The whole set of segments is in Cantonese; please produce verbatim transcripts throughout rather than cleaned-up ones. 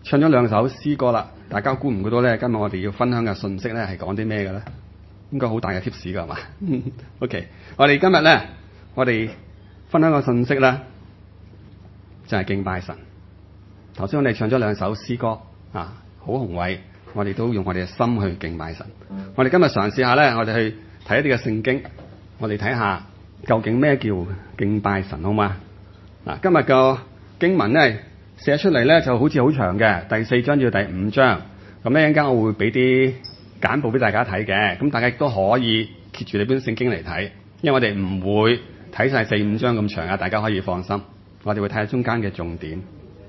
唱咗兩首詩歌啦，大家估唔估到咧？今日我哋要分享嘅信息咧係講啲咩嘅咧？應該好大嘅 tips 㗎係嘛？OK， 我哋今日咧，我哋分享嘅信息咧就係敬拜神。頭先我哋唱咗兩首詩歌啊，好宏偉，我哋都用我哋嘅心去敬拜神。我哋今日嘗試下咧，我哋去睇一啲嘅聖經，我哋睇下究竟咩叫敬拜神，好嘛？嗱，今日個經文咧寫出嚟咧就好似好長嘅，第四章至第五章。咁咧一陣間我會俾啲簡報俾大家睇嘅，咁大家亦都可以揭住你本聖經嚟睇，因為我哋唔會睇晒四五章咁長啊，大家可以放心。我哋會睇下中間嘅重點。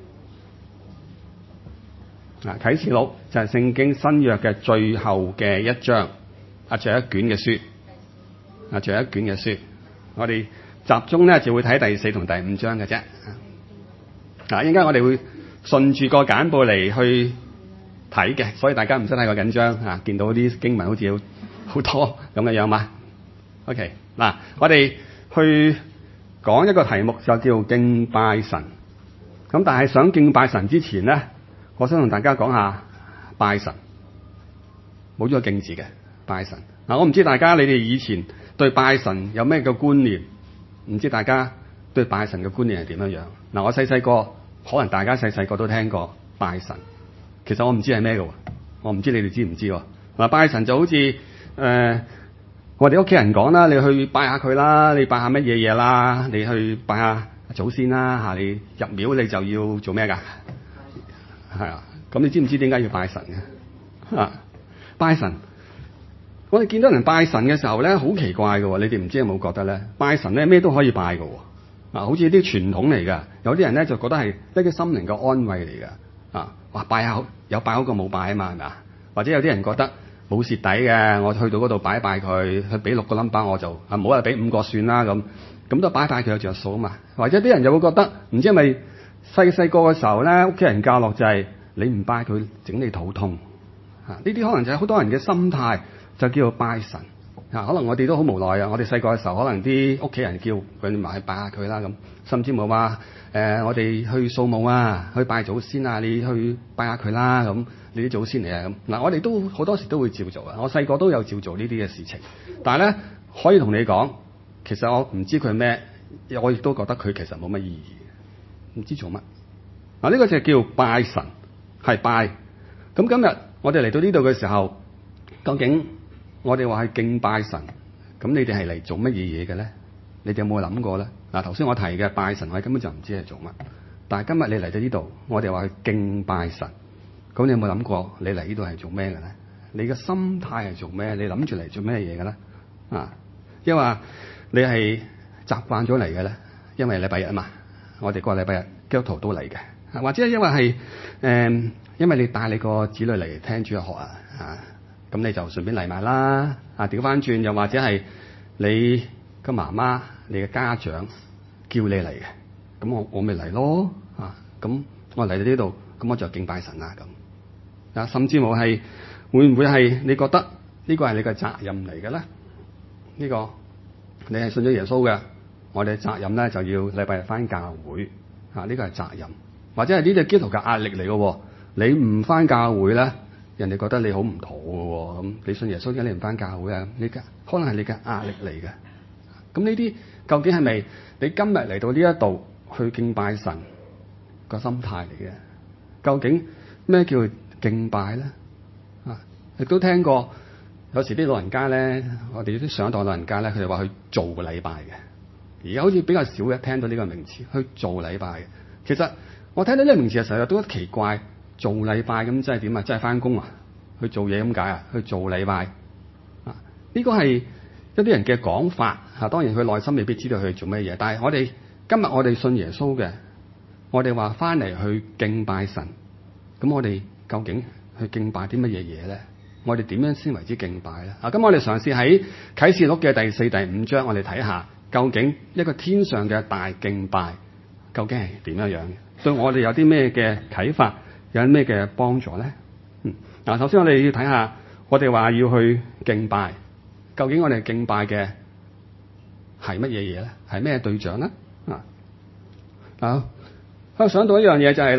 嗱，啟示錄就係聖經新約嘅最後嘅一章，啊，最後一卷嘅書，啊，最後一卷嘅書。我哋集中咧就會睇第四同第五章嘅啫。嗱，一陣間我哋會順住個簡報嚟去睇嘅，所以大家唔使太過緊張啊！見到啲經文好似好多咁嘅樣嘛。OK， 嗱，我哋去講一個題目就叫敬拜神。咁但係想敬拜神之前咧，我想同大家講下拜神，冇咗個敬字嘅拜神。嗱，我唔知大家你哋以前對拜神有咩嘅觀念？唔知大家對拜神嘅觀念係點樣樣？嗱，我細細個可能大家細細個都聽過拜神。其實我唔知係咩嘅，我唔知你哋知唔知喎？嗱，拜神就好似誒、呃，我哋屋企人講啦，你去拜下佢啦，你拜下乜嘢嘢啦，你去拜下祖先啦嚇，你入廟你就要做咩㗎？係啊，咁你知唔知點解要拜神嘅？啊，拜神，我哋見到人拜神嘅時候咧，好奇怪嘅喎，你哋唔知有冇覺得咧？拜神咧咩都可以拜嘅喎，啊，好似啲傳統嚟㗎，有啲人咧就覺得係一啲心靈嘅安慰嚟㗎。啊！話拜下有拜好過冇拜啊嘛，係咪啊？或者有啲人覺得冇蝕底嘅，我去到嗰度拜一拜佢，佢俾六個 number 我就啊，唔好話俾五個算啦咁，咁都拜一拜佢有着數啊嘛。或者啲人就會覺得唔知係咪細細個嘅時候咧，屋企人教落就係你唔拜佢整你肚痛啊！呢啲可能就係好多人嘅心態，就叫做拜神啊。可能我哋都好無奈啊！我哋細個嘅時候，可能啲屋企人叫佢埋去拜下佢啦咁，甚至冇話。誒、呃，我哋去掃墓啊，去拜祖先啊，你去拜下佢啦咁，你啲祖先嚟啊咁。嗱，我哋都好多時都會照做啊。我細個都有照做呢啲嘅事情，但係咧可以同你講，其實我唔知佢咩，我亦都覺得佢其實冇乜意義，唔知做乜。嗱，呢個就叫拜神，係拜。咁今日我哋嚟到呢度嘅時候，究竟我哋話係敬拜神，咁你哋係嚟做乜嘢嘢嘅咧？你哋有冇諗過咧？嗱，頭先我提嘅拜神，我根本就唔知係做乜。但係今日你嚟到呢度，我哋話去敬拜神，咁你有冇諗過你嚟呢度係做咩嘅咧？你嘅心態係做咩？你諗住嚟做咩嘢嘅咧？啊，因為你係習慣咗嚟嘅咧，因為禮拜日啊嘛，我哋個禮拜日基督徒都嚟嘅，或者因為係誒、呃，因為你帶你個子女嚟聽主日學啊，啊，咁你就順便嚟埋啦。啊，調翻轉又或者係你個媽媽。你嘅家長叫你嚟嘅，咁我我咪嚟咯啊！咁我嚟到呢度，咁我就敬拜神啦咁啊！甚至乎係會唔會係你覺得呢個係你嘅責任嚟嘅咧？呢個你係信咗耶穌嘅，我哋嘅責任咧就要禮拜日返教會啊！呢個係責任，或者係呢啲基督徒嘅壓力嚟嘅喎。你唔返教會咧，人哋覺得你好唔妥嘅喎。咁你信耶穌嘅，你唔返教會啊？你嘅可能係你嘅壓力嚟嘅。咁呢啲究竟係咪你今日嚟到呢一度去敬拜神個心態嚟嘅？究竟咩叫敬拜咧？啊，亦都聽過有時啲老人家咧，我哋啲上一代老人家咧，佢哋話去做禮拜嘅。而家好似比較少嘅聽到呢個名詞，去做禮拜嘅。其實我聽到呢個名詞嘅時候都奇怪，做禮拜咁即係點啊？即係返工啊？去做嘢咁解啊？去做禮拜啊？呢個係一啲人嘅講法嚇，當然佢內心未必知道佢做咩嘢，但係我哋今日我哋信耶穌嘅，我哋話翻嚟去敬拜神，咁我哋究竟去敬拜啲乜嘢嘢咧？我哋點樣先為之敬拜咧？啊，咁我哋嘗試喺啟示錄嘅第四、第五章，我哋睇下究竟一個天上嘅大敬拜究竟係點樣樣嘅，對我哋有啲咩嘅啟發，有啲咩嘅幫助咧？嗯，嗱，首先我哋要睇下，我哋話要去敬拜。究竟我哋敬拜嘅係乜嘢嘢咧？係咩對象咧？啊，啊，我想到一樣嘢就係咧，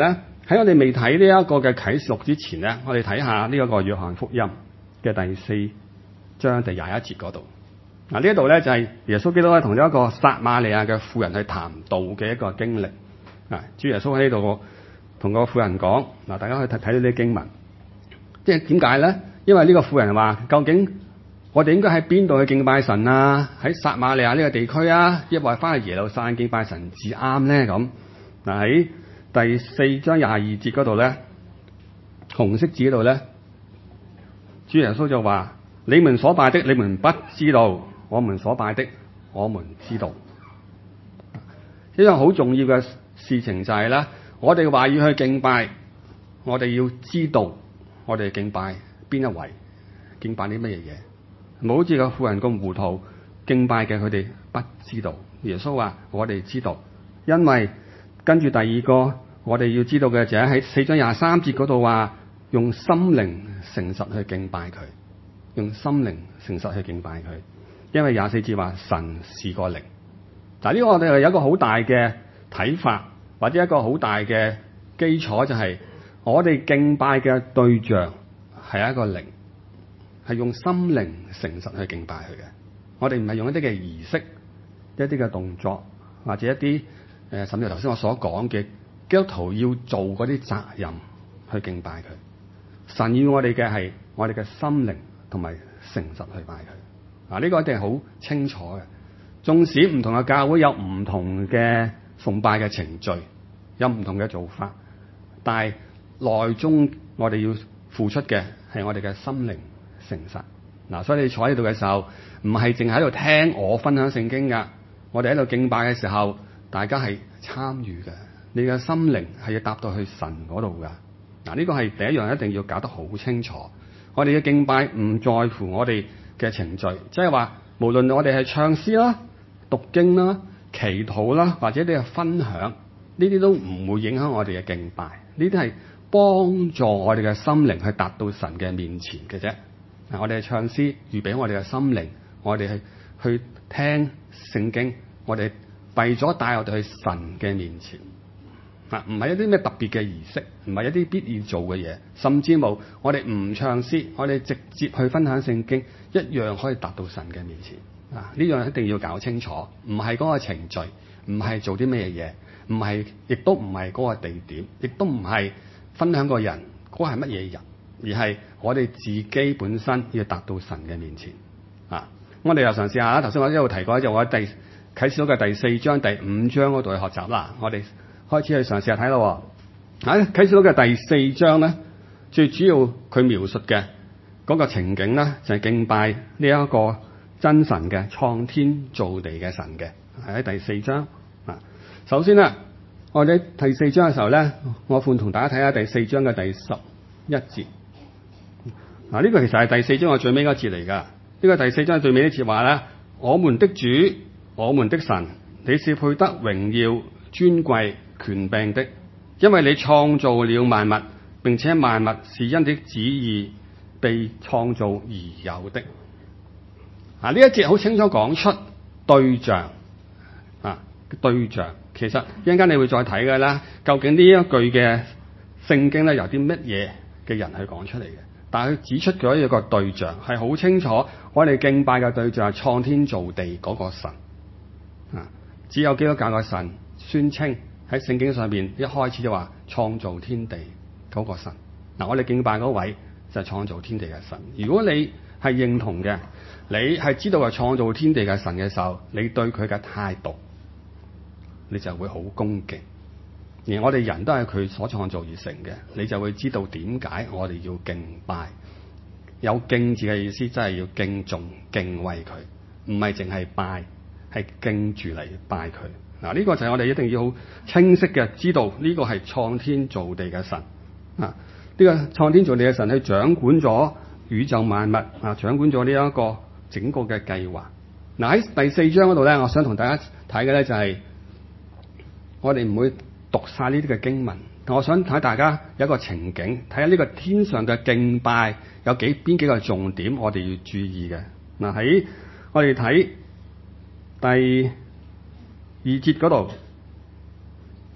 喺我哋未睇呢一個嘅啟示錄之前咧，我哋睇下呢一個約翰福音嘅第四章第廿一節嗰度。嗱，呢一度咧就係耶穌基督咧同咗一個撒瑪利亞嘅婦人去談道嘅一個經歷。啊，主耶穌喺呢度同個婦人講，嗱，大家可以睇睇到啲經文，即係點解咧？因為呢個婦人話，究竟我哋應該喺邊度去敬拜神啊？喺撒瑪利亞呢個地區啊，抑或翻去耶路撒冷敬拜神至啱咧？咁嗱，喺第四章廿二節嗰度咧，紅色字嗰度咧，主耶穌就話：你們所拜的，你們不知道；我們所拜的，我們知道。一樣好重要嘅事情就係咧，我哋話要去敬拜，我哋要知道我哋敬拜邊一位，敬拜啲乜嘢嘢，唔好好似個婦人咁糊塗，敬拜嘅佢哋不知道。耶穌話我哋知道，因為跟住第二個我哋要知道嘅就係喺四章廿三節嗰度話，用心靈誠實去敬拜佢，用心靈誠實去敬拜佢。因為廿四節話神是個靈。嗱，呢個我哋係有一個好大嘅睇法，或者一個好大嘅基礎，就係我哋敬拜嘅對象係一個靈，係用心靈誠實去敬拜佢嘅。我哋唔係用一啲嘅儀式、一啲嘅動作，或者一啲誒，甚至頭先我所講嘅基督徒要做嗰啲責任去敬拜佢。神要我哋嘅係我哋嘅心靈同埋誠實去拜佢。嗱，呢個一定係好清楚嘅。縱使唔同嘅教會有唔同嘅崇拜嘅程序，有唔同嘅做法，但係內中我哋要付出嘅係我哋嘅心靈誠實。嗱，所以你坐喺度嘅時候，唔係淨係喺度聽我分享聖經噶，我哋喺度敬拜嘅時候，大家係參與嘅。你嘅心靈係要搭到去神嗰度噶。嗱，呢個係第一樣，一定要搞得好清楚。我哋嘅敬拜唔在乎我哋嘅程序，即係話無論我哋係唱詩啦、讀經啦、祈禱啦，或者你嘅分享，呢啲都唔會影響我哋嘅敬拜。呢啲係幫助我哋嘅心靈去達到神嘅面前嘅啫。嗱，我哋係唱詩，預備我哋嘅心靈，我哋係去聽聖經，我哋為咗帶我哋去神嘅面前。嗱，唔係一啲咩特別嘅儀式，唔係一啲必要做嘅嘢，甚至冇我哋唔唱詩，我哋直接去分享聖經，一樣可以達到神嘅面前。啊，呢樣一定要搞清楚，唔係嗰個程序，唔係做啲咩嘢，唔係，亦都唔係嗰個地點，亦都唔係分享個人，嗰個係乜嘢人，而係我哋自己本身要達到神嘅面前。啊，我哋又嘗試下啦。頭先我一路提過，就我第啟示錄嘅第四章、第五章嗰度去學習啦。我哋開始去嘗試下睇咯。喺啟示錄嘅第四章咧，最主要佢描述嘅嗰個情景咧，就係敬拜呢一個真神嘅創天造地嘅神嘅，係喺第四章。啊，首先咧，我哋第四章嘅時候咧，我歡同大家睇下第四章嘅第十一節。嗱，呢個其實係第四章嘅最尾嗰節嚟噶。呢個第四章最尾一節話咧，我們的主，我們的神，你是配得榮耀、尊貴、權柄的，因為你創造了萬物，並且萬物是因你的旨意被創造而有的。啊，呢一節好清楚講出對象啊，對象。其實一陣間你會再睇嘅啦，究竟呢一句嘅聖經咧由啲乜嘢嘅人去講出嚟嘅？但係佢指出咗一個對象係好清楚，我哋敬拜嘅對象係創天造地嗰個神啊。只有基督教嘅神宣稱喺聖經上邊一開始就話創造天地嗰個神。嗱，我哋敬拜嗰位就係創造天地嘅神。如果你係認同嘅，你係知道係創造天地嘅神嘅時候，你對佢嘅態度，你就會好恭敬。而我哋人都係佢所創造而成嘅，你就會知道點解我哋要敬拜。有敬字嘅意思，真係要敬重、敬畏佢，唔係淨係拜，係敬住嚟拜佢。嗱，呢個就係我哋一定要好清晰嘅知道，呢個係創天造地嘅神啊！呢個創天造地嘅神去掌管咗宇宙萬物啊，掌管咗呢一個整個嘅計劃。嗱，喺第四章嗰度咧，我想同大家睇嘅咧就係我哋唔會讀晒呢啲嘅經文，我想睇大家有一個情景，睇下呢個天上嘅敬拜有幾邊幾個重點，我哋要注意嘅。嗱，喺我哋睇第二節嗰度，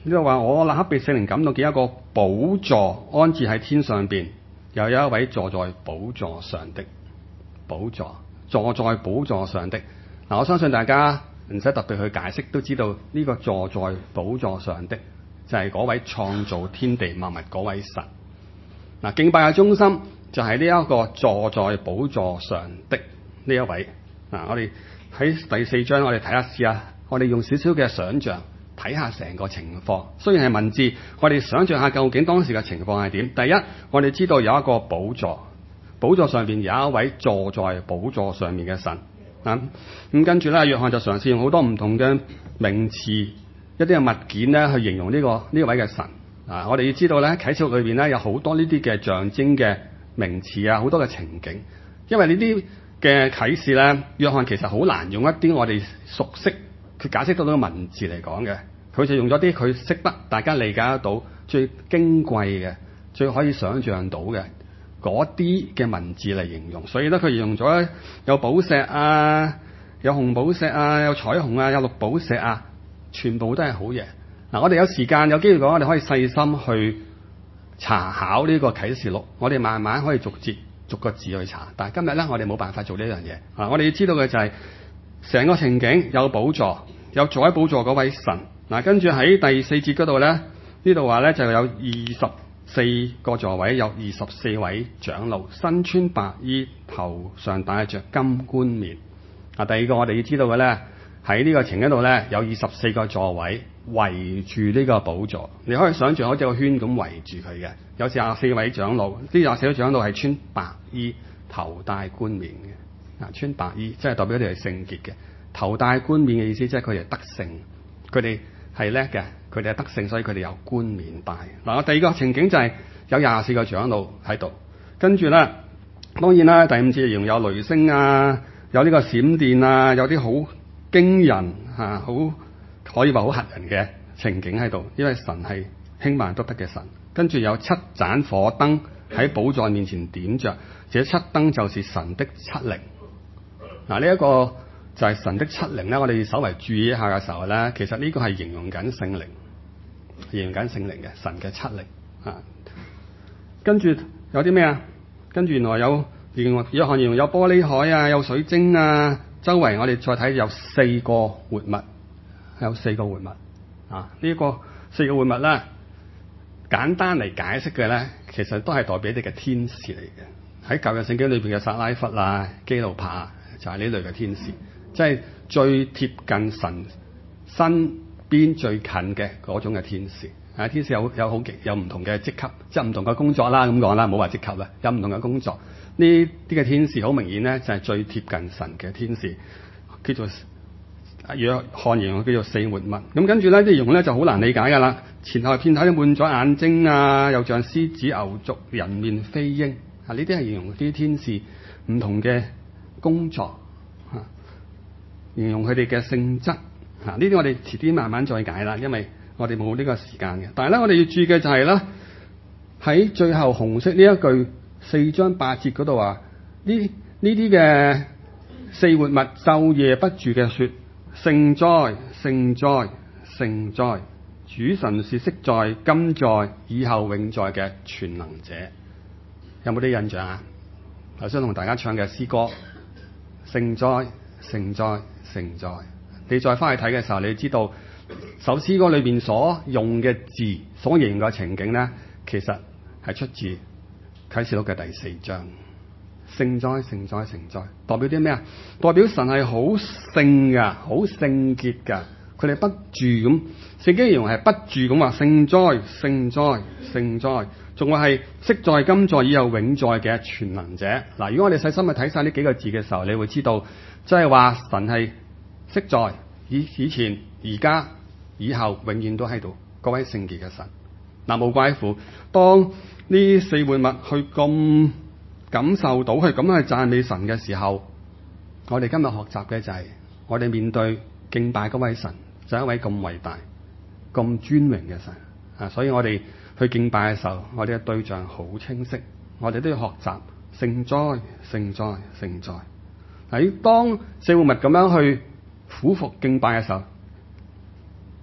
呢度話我立刻被聖靈感到見一個寶座安置喺天上邊，又有一位坐在寶座上的。寶座，坐在寶座上的。嗱，我相信大家唔使特別去解釋，都知道呢個坐在寶座上的就係嗰位創造天地萬物嗰位神。嗱，敬拜嘅中心就係呢一個坐在寶座上的呢一位。嗱，我哋喺第四章，我哋睇下試下，我哋用少少嘅想像睇下成個情況。雖然係文字，我哋想像下究竟當時嘅情況係點。第一，我哋知道有一個寶座，寶座上邊有一位坐在寶座上面嘅神。啊，咁跟住咧，約翰就嘗試用好多唔同嘅名詞、一啲嘅物件咧，去形容呢、這個呢位嘅神。啊，我哋要知道咧，啟示錄裏邊咧有好多呢啲嘅象徵嘅名詞啊，好多嘅情景。因為呢啲嘅啟示咧，約翰其實好難用一啲我哋熟悉佢解釋到呢個文字嚟講嘅，佢就用咗啲佢識得大家理解得到最矜貴嘅、最可以想像到嘅嗰啲嘅文字嚟形容。所以咧，佢用咗有寶石啊，有紅寶石啊，有彩虹啊，有綠寶石啊，全部都係好嘢。嗱，我哋有時間有機會講，我哋可以細心去查考呢個啟示錄，我哋慢慢可以逐節逐個字去查。但係今日咧，我哋冇辦法做呢樣嘢。啊，我哋要知道嘅就係、是、成個情景有寶座，有坐喺寶座嗰位神。嗱，跟住喺第四節嗰度咧，呢度話咧就有二十四個座位，有二十四位長老，身穿白衣，頭上戴着金冠冕。啊，第二個我哋要知道嘅咧，喺呢個情景度咧有二十四個座位圍住呢個寶座，你可以想象好似個圈咁圍住佢嘅。有廿四位長老，呢廿四位長老係穿白衣，頭戴冠冕嘅。啊，穿白衣即係代表佢哋係聖潔嘅，頭戴冠冕嘅意思即係佢哋得勝，佢哋係叻嘅，佢哋係得勝，所以佢哋有冠冕戴。嗱，我第二個情景就係有廿四個長老喺度，跟住咧，當然啦，第五節形容有雷聲啊，有呢個閃電啊，有啲好驚人嚇，好、啊、可以話好嚇人嘅情景喺度，因為神係輕慢都得嘅神。跟住有七盞火燈喺寶座面前點着，這七燈就是神的七靈。嗱，呢一個就係神的七靈咧，我哋稍為注意一下嘅時候咧，其實呢個係形容緊聖靈，形容緊聖靈嘅神嘅七靈啊。跟住有啲咩啊？跟住原來有形容約翰形容有玻璃海啊，有水晶啊，周圍我哋再睇有四個活物，有四個活物啊。呢、這個四個活物咧，簡單嚟解釋嘅咧，其實都係代表啲嘅天使嚟嘅。喺舊約聖經裏邊嘅撒拉弗啊、基路伯啊，就係、是、呢類嘅天使，即係最貼近神身邊最近嘅嗰種嘅天使。啊，天使有有好有唔同嘅職級，即係唔同嘅工作啦，咁講啦，唔好話職級啦，有唔同嘅工作。呢啲嘅天使好明顯咧，就係、是、最貼近神嘅天使，叫做約翰形容叫做四活物。咁跟住咧，啲形容咧就好難理解噶啦。前後片體都滿咗眼睛啊，又像獅子、牛族、人面、飛鷹。啊，呢啲係形容啲天使唔同嘅工作，嚇、啊，形容佢哋嘅性質。嚇、啊，呢啲我哋遲啲慢慢再解啦，因為我哋冇呢個時間嘅。但係咧，我哋要注意嘅就係咧，喺最後紅色呢一句四章八節嗰度話，呢呢啲嘅四活物晝夜不住嘅説：聖哉，聖哉，聖哉！主神是昔在、今在、以後永在嘅全能者。有冇啲印象啊？頭先同大家唱嘅詩歌：聖哉，聖哉，聖哉！你再翻去睇嘅時候，你知道首詩歌裏邊所用嘅字、所形容嘅情景咧，其實係出自啟示錄嘅第四章。聖哉，聖哉，聖哉！代表啲咩啊？代表神係好聖噶，好聖潔噶。佢哋不住咁，聖經形容係不住咁話：聖哉，聖哉，聖哉！仲話係昔在、今在、以後永在嘅全能者。嗱，如果我哋細心去睇晒呢幾個字嘅時候，你會知道，即係話神係昔在、以以前、而家、以後永遠都喺度，各位聖潔嘅神。嗱，無怪乎當呢四活物去咁感受到，去咁樣去讚美神嘅時候，我哋今日學習嘅就係、是、我哋面對敬拜嗰位神，就係、是、一位咁偉大、咁尊榮嘅神啊！所以我哋去敬拜嘅時候，我哋嘅對象好清晰，我哋都要學習聖哉、聖哉、聖哉。喺當四活物咁樣去俯伏敬拜嘅時候，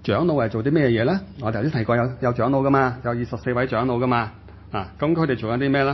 長老係做啲咩嘢咧？我頭先提過有有長老噶嘛，有二十四位長老噶嘛。啊，咁佢哋做緊啲咩咧？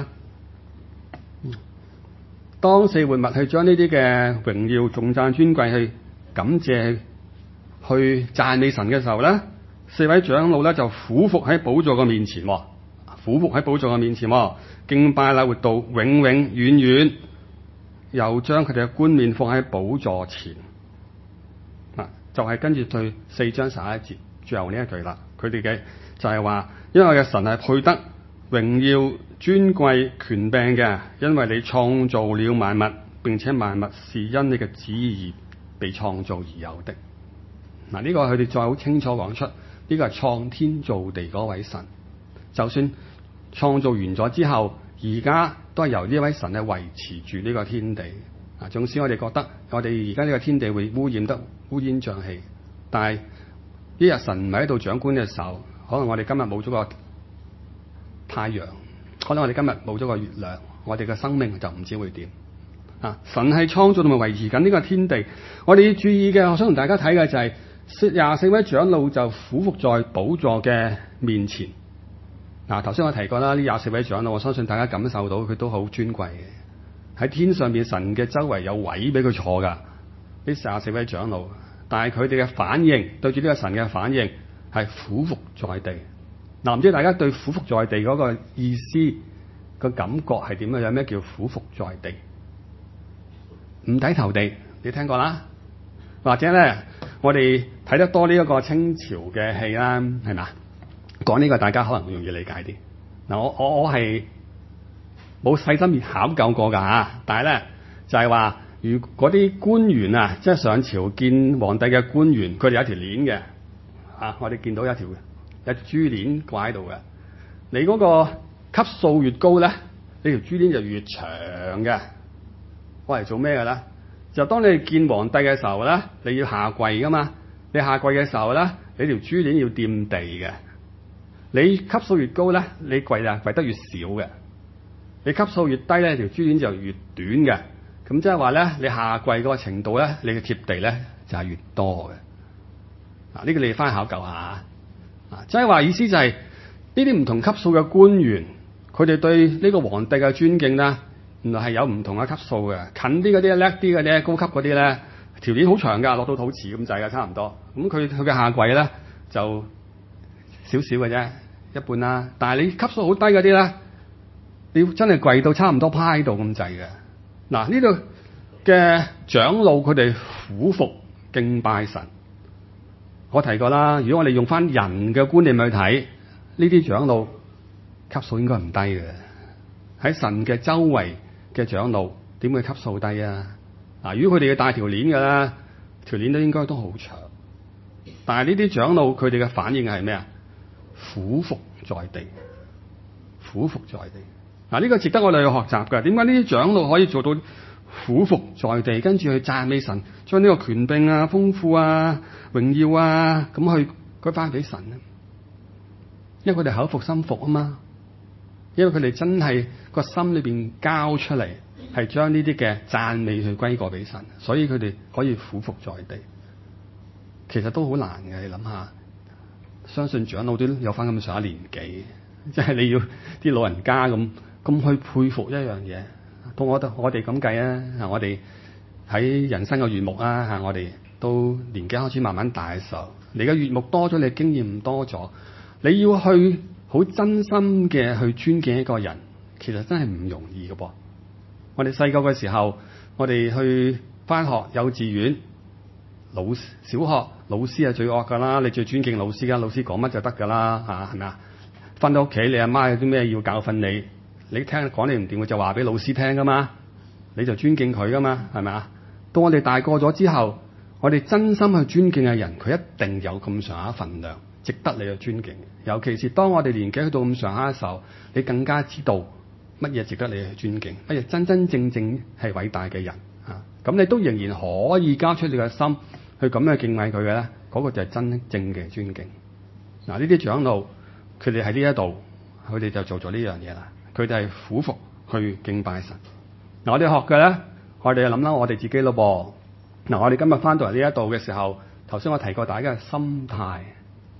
當四活物去將呢啲嘅榮耀、頌讚、尊貴去感謝、去讚美神嘅時候咧，四位長老咧就俯伏喺寶座嘅面前，俯伏喺寶座嘅面前，敬拜啦，活到永永遠遠，又將佢哋嘅冠冕放喺寶座前。啊，就係、是、跟住對四章十一節最後呢一句啦。佢哋嘅就係話，因為我嘅神係配得榮耀、尊貴、權柄嘅，因為你創造了萬物，並且萬物是因你嘅旨意被創造而有的。嗱，呢個佢哋再好清楚講出，呢、這個係創天造地嗰位神。就算創造完咗之後，而家都係由呢位神咧維持住呢個天地。啊，縱使我哋覺得我哋而家呢個天地會污染得烏煙瘴氣，但係呢日神唔喺度掌管嘅時候，可能我哋今日冇咗個太陽，可能我哋今日冇咗個月亮，我哋嘅生命就唔知會點啊！神係創造同埋維持緊呢個天地。我哋要注意嘅，我想同大家睇嘅就係、是、廿四位長老就俯伏在寶座嘅面前。嗱、啊，頭先我提過啦，呢廿四位長老，我相信大家感受到佢都好尊貴嘅。喺天上邊，神嘅周圍有位俾佢坐噶，呢廿四位長老。但係佢哋嘅反應，對住呢個神嘅反應係俯伏在地。嗱、啊，唔知大家對俯伏在地嗰個意思個感覺係點樣？有咩叫俯伏在地？五體投地，你聽過啦？或者咧，我哋睇得多呢一個清朝嘅戲啦，係嘛？講呢個大家可能會容易理解啲。嗱、啊，我我我係冇細心考究過㗎嚇，但係咧就係話，如嗰啲官員啊，即係上朝見皇帝嘅官員，佢哋有一條鏈嘅啊，我哋見到有一條有珠鏈掛喺度嘅。你嗰個級數越高咧，你條珠鏈就越長嘅。我嚟做咩嘅咧？就當你見皇帝嘅時候咧，你要下跪㗎嘛。你下跪嘅時候咧，你條珠鏈要掂地嘅。你級數越高咧，你跪啊跪得越少嘅。你級數越低咧，條珠鏈就越短嘅。咁即係話咧，你下跪嗰個程度咧，你嘅貼地咧就係越多嘅。啊，呢個你翻去考究下啊。即係話意思就係呢啲唔同級數嘅官員，佢哋對呢個皇帝嘅尊敬咧，原來係有唔同嘅級數嘅。近啲嗰啲叻啲嗰啲，高級嗰啲咧，條鏈好長㗎，落到肚臍咁滯㗎，差唔多。咁佢佢嘅下跪咧就少少嘅啫，一半啦。但係你級數好低嗰啲咧，你要真係跪到差唔多趴喺度咁滯嘅。嗱，呢度嘅長老佢哋俯伏敬拜神。我提過啦，如果我哋用翻人嘅觀念去睇，呢啲長老級數應該唔低嘅。喺神嘅周圍嘅長老點會級數低啊？嗱，如果佢哋要戴條鏈嘅啦，條鏈都應該都好長。但係呢啲長老佢哋嘅反應係咩啊？俯伏在地，俯伏在地。嗱，呢個值得我哋去學習㗎。點解呢啲長老可以做到俯伏在地，跟住去讚美神，將呢個權柄啊、豐富啊、榮耀啊，咁去歸翻俾神咧？因為佢哋口服心服啊嘛。因為佢哋真係個心裏邊交出嚟，係將呢啲嘅讚美去歸過俾神，所以佢哋可以俯伏在地。其實都好難嘅，你諗下，相信長老都有翻咁上下年紀，即係你要啲老人家咁咁去佩服一樣嘢。到我我哋咁計啊，我哋喺人生嘅月目啊，嚇我哋都年紀開始慢慢大嘅時候，你嘅月目多咗，你經驗多咗，你要去好真心嘅去尊敬一個人，其實真係唔容易嘅噃。我哋細個嘅時候，我哋去返學幼稚園、老小學老師係最惡㗎啦，你最尊敬老師㗎，老師講乜就得㗎啦，嚇係咪啊？返到屋企，你阿媽有啲咩要教訓你，你聽講你唔掂，就話俾老師聽㗎嘛，你就尊敬佢㗎嘛，係咪啊？到我哋大個咗之後，我哋真心去尊敬嘅人，佢一定有咁上下份量，值得你去尊敬。尤其是當我哋年紀去到咁上下嘅時候，你更加知道乜嘢值得你去尊敬，乜嘢真真正正係偉大嘅人啊！咁你都仍然可以交出你嘅心去咁樣敬畏佢嘅咧，嗰、那個就係真正嘅尊敬。嗱，呢啲長老佢哋喺呢一度，佢哋就做咗呢樣嘢啦。佢哋係俯伏去敬拜神。嗱，我哋學嘅咧，我哋就諗啦，我哋自己咯噃。嗱，我哋今日翻到嚟呢一度嘅時候，頭先我提過大家嘅心態，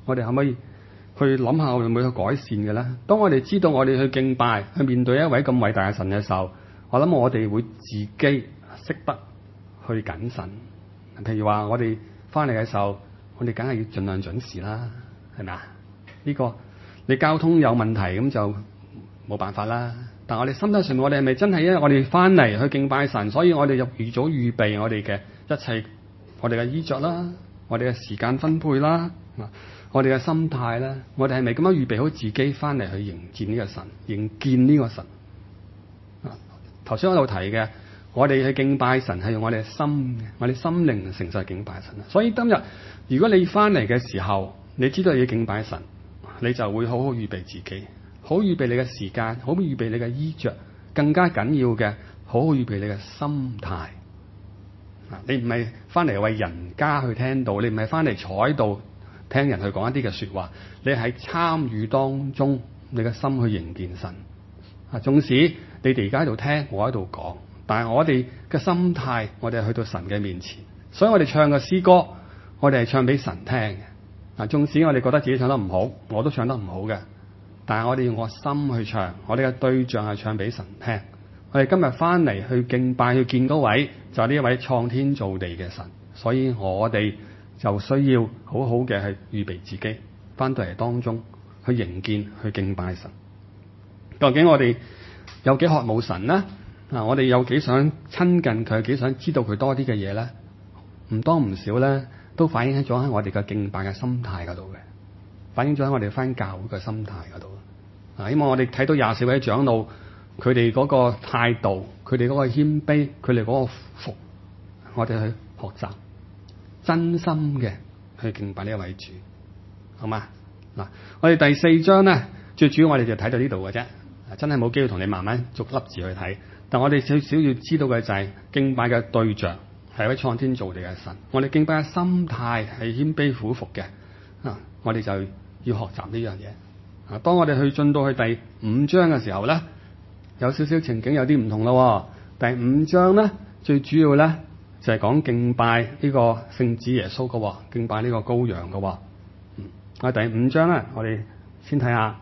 我哋可唔可以去諗下我哋會唔會去改善嘅咧？當我哋知道我哋去敬拜、去面對一位咁偉大嘅神嘅時候，我諗我哋會自己識得去謹慎。譬如話我哋翻嚟嘅時候，我哋梗係要盡量準時啦，係咪啊？呢個你交通有問題咁就冇辦法啦。但我哋心態上面，我哋係咪真係因為我哋翻嚟去敬拜神，所以我哋就預早預備我哋嘅一切，我哋嘅衣着啦，我哋嘅時間分配啦，我哋嘅心態啦，我哋係咪咁樣預備好自己翻嚟去迎見呢個神，迎見呢個神？頭先我度提嘅，我哋去敬拜神係用我哋嘅心，我哋心靈誠實敬拜神。所以今日如果你翻嚟嘅時候，你知道要敬拜神，你就會好好預備自己，好預備你嘅時間，好預備你嘅衣着，更加緊要嘅，好好預備你嘅心態。你唔係翻嚟為人家去聽到，你唔係翻嚟坐喺度聽人去講一啲嘅說話，你喺參與當中，你嘅心去迎見神。啊，縱使你哋而家喺度聽，我喺度講，但係我哋嘅心態，我哋係去到神嘅面前，所以我哋唱嘅詩歌，我哋係唱俾神聽嘅。啊，縱使我哋覺得自己唱得唔好，我都唱得唔好嘅，但係我哋用我心去唱，我哋嘅對象係唱俾神聽。我哋今日翻嚟去敬拜，去見嗰位就係呢一位創天造地嘅神，所以我哋就需要好好嘅去預備自己，翻到嚟當中去迎見、去敬拜神。究竟我哋有幾渴慕神呢？啊，我哋有幾想親近佢，幾想知道佢多啲嘅嘢咧？唔多唔少咧，都反映咗喺我哋嘅敬拜嘅心態嗰度嘅，反映咗喺我哋翻教會嘅心態嗰度。啊，希望我哋睇到廿四位長老佢哋嗰個態度，佢哋嗰個謙卑，佢哋嗰個服，我哋去學習，真心嘅去敬拜呢一位主，好嘛？嗱，我哋第四章咧，最主要我哋就睇到呢度嘅啫，真係冇機會同你慢慢逐粒字去睇。但我哋少少要知道嘅就係敬拜嘅對象係一位創天造地嘅神，我哋敬拜嘅心態係謙卑俯服嘅，啊，我哋就要學習呢樣嘢。啊，當我哋去進到去第五章嘅時候咧，有少少情景有啲唔同咯。第五章咧，最主要咧就係講敬拜呢個聖子耶穌嘅，敬拜呢個羔羊嘅。嗯，啊，第五章咧，我哋先睇下。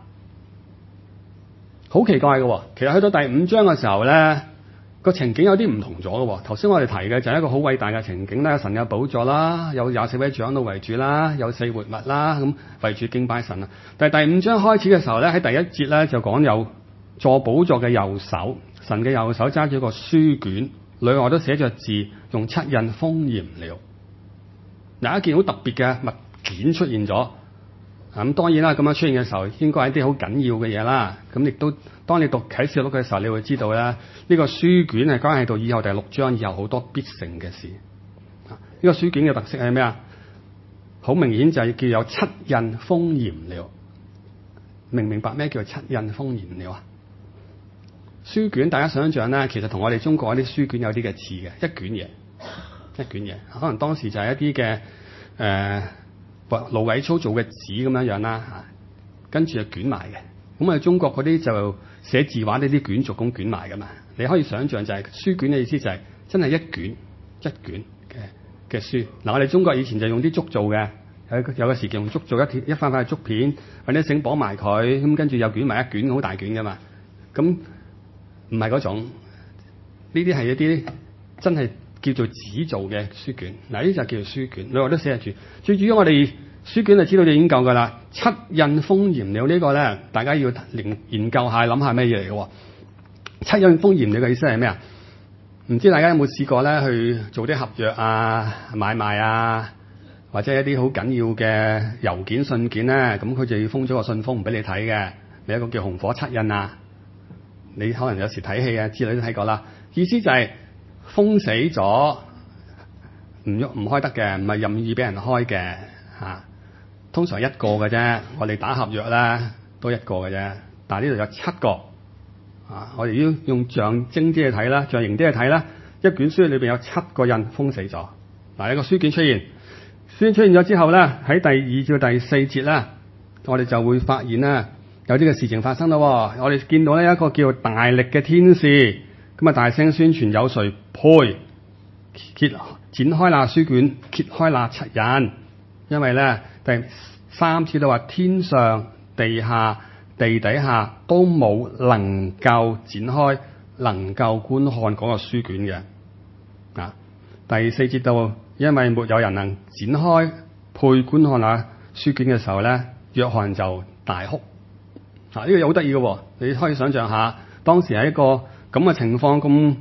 好奇怪嘅，其實去到第五章嘅時候咧，個情景有啲唔同咗嘅。頭先我哋提嘅就係一個好偉大嘅情景啦，神有寶座啦，有廿四位長老圍住啦，有四活物啦，咁圍住敬拜神啦。但係第五章開始嘅時候咧，喺第一節咧就講有坐寶座嘅右手，神嘅右手揸住一個書卷，裏外都寫着字，用七印封嚴了。有一件好特別嘅物件出現咗。咁當然啦，咁樣出現嘅時候，應該係一啲好緊要嘅嘢啦。咁亦都當你讀啟示錄嘅時候，你會知道咧，呢個書卷係關係到以後第六章以後好多必成嘅事。呢個書卷嘅特色係咩啊？好明顯就係叫有七印封嚴了。明唔明白咩叫七印封嚴了啊？書卷大家想象咧，其實同我哋中國一啲書卷有啲嘅似嘅，一卷嘢，一卷嘢。可能當時就係一啲嘅誒。呃蘆葦粗做嘅紙咁樣樣啦，嚇，跟住就捲埋嘅。咁啊，中國嗰啲就寫字畫呢啲卷軸咁捲埋噶嘛。你可以想象就係、是、書卷嘅意思就係、是、真係一卷一卷嘅嘅書。嗱，我哋中國以前就用啲竹做嘅，有有個時期用竹做一一塊塊竹片，或者繩綁埋佢，咁跟住又捲埋一卷好大卷噶嘛。咁唔係嗰種，呢啲係一啲真係叫做紙做嘅書卷。嗱，呢就叫做書卷，裏外都寫住。最主要我哋書卷就知道就已經夠噶啦。七印封嚴了呢個咧，大家要研究下，諗下咩嘢嚟嘅。七印封嚴了嘅意思係咩啊？唔知大家有冇試過咧去做啲合約啊、買賣啊，或者一啲好緊要嘅郵件信件咧，咁佢就要封咗個信封唔俾你睇嘅。有一個叫紅火七印啊，你可能有時睇戲啊之類都睇過啦。意思就係封死咗。唔喐唔開得嘅，唔係任意俾人開嘅嚇。通常一個嘅啫，我哋打合約咧都一個嘅啫。但係呢度有七個啊！我哋要用象徵啲去睇啦，象形啲去睇啦。一卷書裏邊有七個印封死咗。嗱，一個書卷出現，書卷出現咗之後咧，喺第二至第四節咧，我哋就會發現咧有啲嘅事情發生咯。我哋見到咧一個叫大力嘅天使，咁啊大聲宣傳有誰配揭展開那書卷，揭開那七印，因為咧第三次都話天上、地下、地底下都冇能夠展開、能夠觀看嗰個書卷嘅。啊，第四節度，因為沒有人能展開配觀看下書卷嘅時候咧，約翰就大哭。啊，呢個又好得意嘅喎，你可以想象下，當時係一個咁嘅情況，咁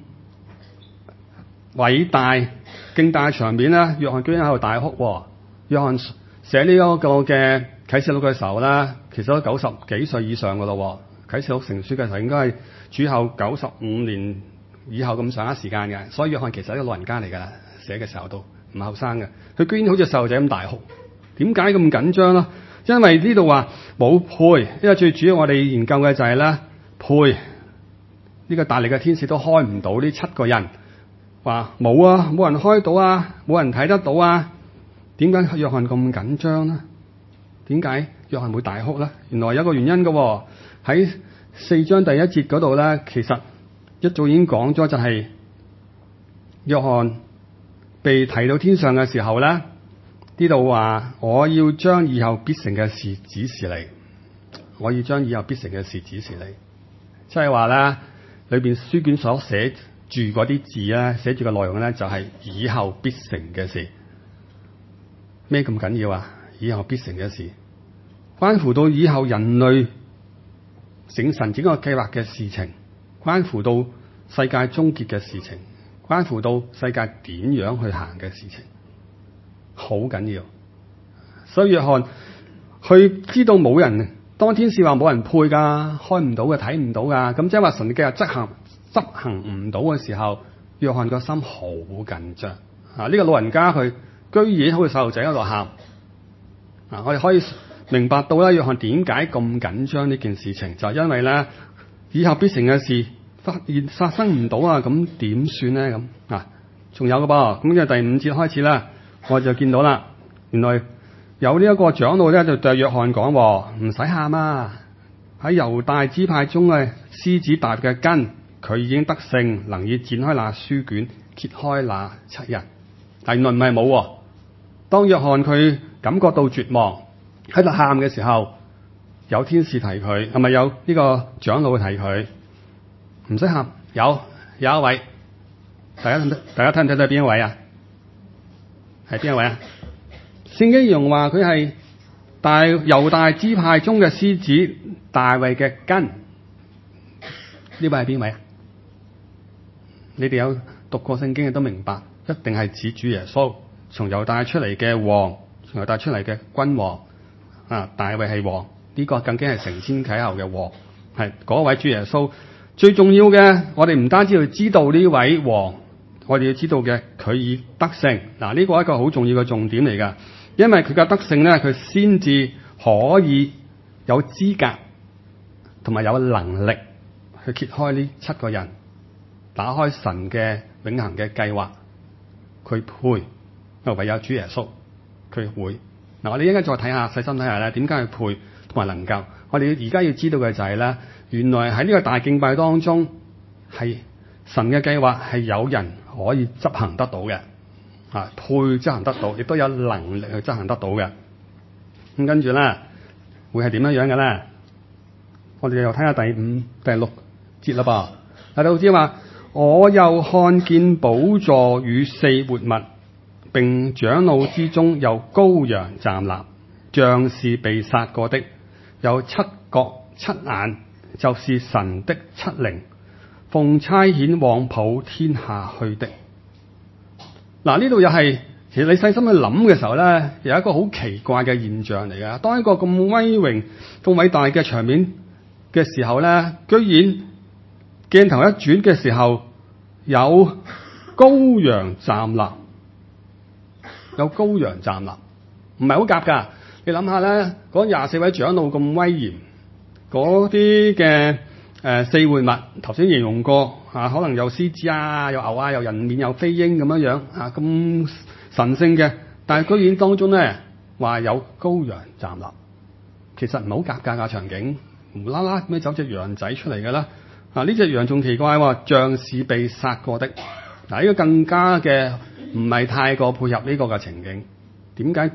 偉大、勁大嘅場面咧，約翰居然喺度大哭喎。約翰寫呢一個嘅啟示錄嘅時候咧，其實都九十幾歲以上嘅咯。啟示錄成書嘅時候應該係主後九十五年以後咁上下時間嘅，所以約翰其實係一個老人家嚟㗎啦，寫嘅時候都唔後生嘅。佢居然好似細路仔咁大哭，點解咁緊張咧？因為呢度話冇配，因為最主要我哋研究嘅就係咧配呢個大力嘅天使都開唔到呢七個人，話冇啊，冇人開到啊，冇人睇得到啊。點解約翰咁緊張咧？點解約翰會大哭咧？原來有一個原因嘅喎，喺四章第一節嗰度咧，其實一早已經講咗，就係約翰被提到天上嘅時候咧，呢度話我要將以後必成嘅事指示你，我要將以後必成嘅事指示你，即係話咧裏邊書卷所寫住嗰啲字咧，寫住嘅內容咧就係以後必成嘅事。咩咁緊要啊？以後必成嘅事，關乎到以後人類整神整個計劃嘅事情，關乎到世界終結嘅事情，關乎到世界點樣去行嘅事情，好緊要。所以約翰佢知道冇人，當天使話冇人配噶，開唔到嘅，睇唔到噶，咁即係話神嘅計劃執行執行唔到嘅時候，約翰個心好緊張啊！呢、這個老人家佢居然好似細路仔喺度喊啊！我哋可以明白到咧，約翰點解咁緊張呢件事情，就係、是、因為咧以後必成嘅事發現發生唔到啊！咁點算咧？咁啊，仲有嘅噃，咁就第五節開始啦，我就見到啦，原來有呢一個長老咧就對約翰講：唔使喊啊！喺猶大支派中嘅獅子大嘅根，佢已經得勝，能以展開那書卷，揭開那七人。但原來唔係冇。當約翰佢感覺到絕望喺度喊嘅時候，有天使提佢，係咪有呢個長老提佢？唔使喊，有有一位，大家睇大家睇唔睇到係邊一位啊？係邊一位啊？聖經形容話佢係大猶大支派中嘅獅子大衛嘅根。呢位係邊位啊？你哋有讀過聖經嘅都明白，一定係指主耶穌。從猶大出嚟嘅王，從猶大出嚟嘅君王啊，大衛係王，呢、這個更加係承先啟後嘅王，係嗰位主耶穌。最重要嘅，我哋唔單止要知道呢位王，我哋要知道嘅佢已得勝。嗱、啊，呢、這個係一個好重要嘅重點嚟噶，因為佢嘅得勝咧，佢先至可以有資格同埋有能力去揭開呢七個人，打開神嘅永恆嘅計劃，佢配。唯有主耶穌佢會。嗱，我哋應該再睇下，細心睇下咧，點解佢配同埋能夠？我哋而家要知道嘅就係咧，原來喺呢個大敬拜當中，係神嘅計劃係有人可以執行得到嘅，啊，配執行得到，亦都有能力去執行得到嘅。咁跟住咧，會係點樣樣嘅咧？我哋又睇下第五、第六節啦噃。睇到知話，我又看見寶座與四活物，並長老之中有羔羊站立，像是被殺過的，有七角七眼，就是神的七靈，奉差遣往普天下去的。嗱，呢度又係，其實你細心去諗嘅時候咧，有一個好奇怪嘅現象嚟㗎。當一個咁威榮、咁偉大嘅場面嘅時候咧，居然鏡頭一轉嘅時候，有羔羊站立。有羔羊站立，唔係好夾噶。你諗下咧，嗰廿四位長老咁威嚴，嗰啲嘅誒四活物，頭先形容過啊，可能有獅子啊，有牛啊，有人面，有飛鷹咁樣樣啊，咁神聖嘅。但係居然當中咧話有羔羊站立，其實唔係好夾噶個場景，無啦啦咩走隻羊仔出嚟嘅啦。啊，呢隻羊仲奇怪喎，像是被殺過的。嗱、啊，呢、這個更加嘅。唔係太過配合呢個嘅情景，點解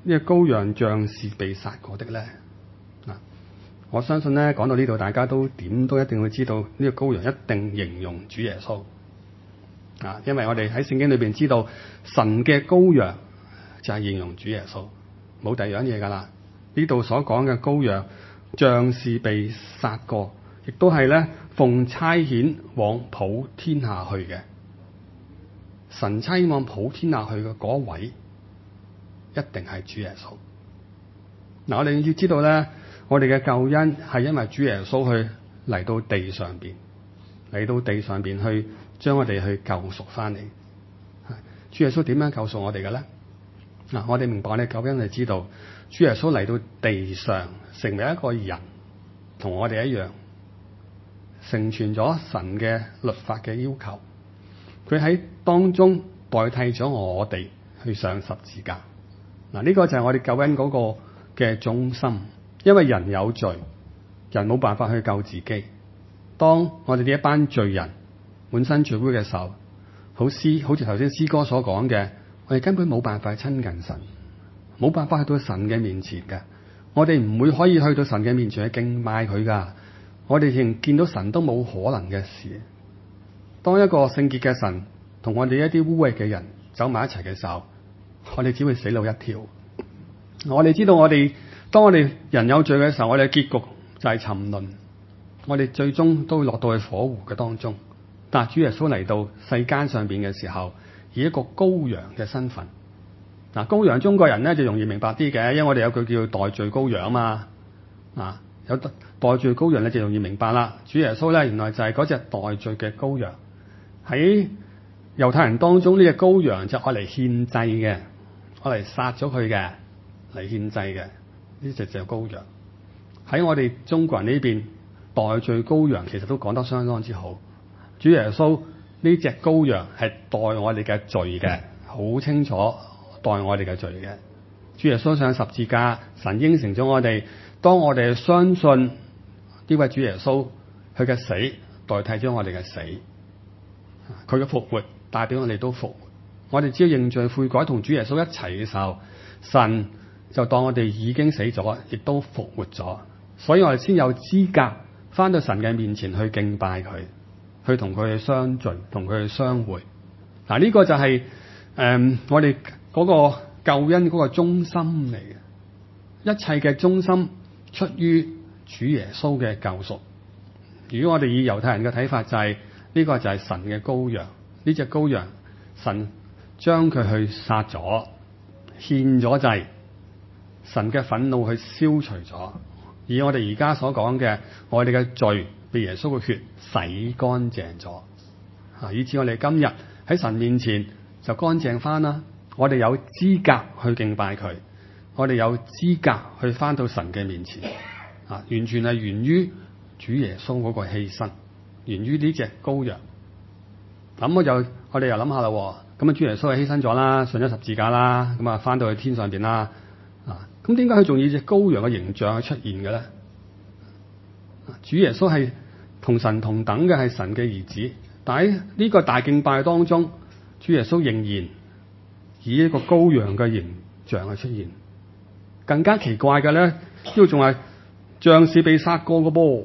呢個羔羊像是被殺過的咧？嗱，我相信咧講到呢度，大家都點都一定會知道呢個羔羊一定形容主耶穌啊，因為我哋喺聖經裏邊知道神嘅羔羊就係形容主耶穌，冇第二樣嘢噶啦。呢度所講嘅羔羊像是被殺過，亦都係咧奉差遣往普天下去嘅。神差遣往普天下去嘅嗰位，一定係主耶穌。嗱，我哋要知道咧，我哋嘅救恩係因為主耶穌去嚟到地上邊，嚟到地上邊去將我哋去救贖翻嚟。主耶穌點樣救贖我哋嘅咧？嗱，我哋明白我哋救恩係知道，主耶穌嚟到地上，成為一個人，同我哋一樣，成全咗神嘅律法嘅要求。佢喺當中代替咗我哋去上十字架。嗱，呢個就係我哋救恩嗰個嘅中心。因為人有罪，人冇辦法去救自己。當我哋呢一班罪人滿身罪污嘅時候，好詩好似頭先詩歌所講嘅，我哋根本冇辦法親近神，冇辦法去到神嘅面前嘅。我哋唔會可以去到神嘅面前去敬拜佢噶。我哋連見到神都冇可能嘅事。當一個聖潔嘅神同我哋一啲污穢嘅人走埋一齊嘅時候，我哋只會死路一條。我哋知道我哋當我哋人有罪嘅時候，我哋嘅結局就係沉淪，我哋最終都會落到去火湖嘅當中。但係主耶穌嚟到世間上邊嘅時候，以一個羔羊嘅身份。嗱，羔羊中國人咧就容易明白啲嘅，因為我哋有句叫代罪羔羊啊嘛。啊，有代罪羔羊咧就容易明白啦。主耶穌咧原來就係嗰隻代罪嘅羔羊。喺猶太人當中，呢隻羔羊就愛嚟獻祭嘅，愛嚟殺咗佢嘅嚟獻祭嘅，呢隻就係羔羊。喺我哋中國人呢邊，代罪羔羊其實都講得相當之好。主耶穌呢隻羔羊係代我哋嘅罪嘅，好清楚代我哋嘅罪嘅。主耶穌上十字架，神應承咗我哋，當我哋相信呢位主耶穌，佢嘅死代替咗我哋嘅死。佢嘅復活帶俾我哋都復活，我哋只要認罪悔改同主耶穌一齊嘅時候，神就當我哋已經死咗，亦都復活咗，所以我哋先有資格翻到神嘅面前去敬拜佢，去同佢去相聚，同佢去相會。嗱，呢個就係、是、誒、呃、我哋嗰個救恩嗰個中心嚟嘅，一切嘅中心出於主耶穌嘅救贖。如果我哋以猶太人嘅睇法就係、是。呢個就係神嘅羔羊，呢隻羔羊，神將佢去殺咗，獻咗祭，神嘅憤怒去消除咗。以我哋而家所講嘅，我哋嘅罪被耶穌嘅血洗乾淨咗，啊，以至我哋今日喺神面前就乾淨翻啦。我哋有資格去敬拜佢，我哋有資格去翻到神嘅面前，啊，完全係源於主耶穌嗰個犧牲。源於呢隻羔羊，咁我就我哋又諗下啦，咁啊主耶穌係犧牲咗啦，上咗十字架啦，咁啊翻到去天上邊啦，啊，咁點解佢仲以隻羔羊嘅形象去出現嘅咧？主耶穌係同神同等嘅，係神嘅兒子，但喺呢個大敬拜當中，主耶穌仍然以一個羔羊嘅形象去出現。更加奇怪嘅咧，呢度仲係像是被殺過嘅噃。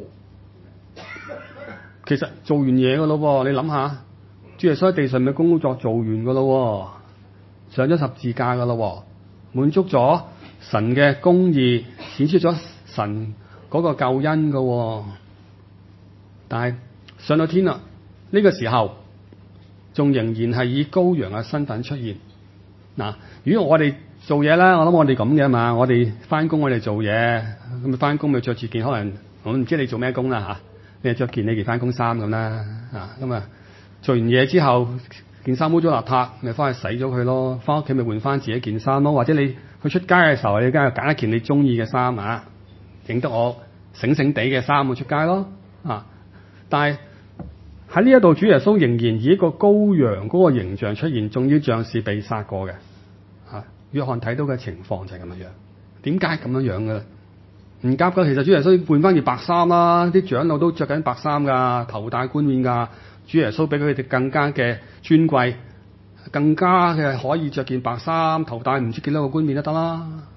其實做完嘢噶咯，你諗下，主耶穌喺地上嘅工作做完噶咯，上咗十字架噶咯，滿足咗神嘅公義，顯出咗神嗰個救恩噶。但係上到天啦，呢個時候仲仍然係以羔羊嘅身份出現。嗱，如果我哋做嘢咧，我諗我哋咁嘅嘛，我哋翻工我哋做嘢，咁翻工咪着住件可能我唔知你做咩工啦吓。你着件你件翻工衫咁啦，啊咁啊做完嘢之後，件衫污糟邋遢，咪翻去洗咗佢咯。翻屋企咪換翻自己件衫咯。或者你去出街嘅時候，你梗係揀一件你中意嘅衫啊，整得我醒醒地嘅衫去出街咯。啊！但係喺呢一度，主耶穌仍然以一個羔羊嗰個形象出現，仲要像是被殺過嘅。啊，約翰睇到嘅情況就係咁樣樣。點解咁樣樣嘅咧？唔夾噶，其實主耶穌換翻件白衫啦，啲長老都着緊白衫噶，頭戴冠冕噶。主耶穌比佢哋更加嘅尊貴，更加嘅可以着件白衫，頭戴唔知幾多個冠冕都得啦。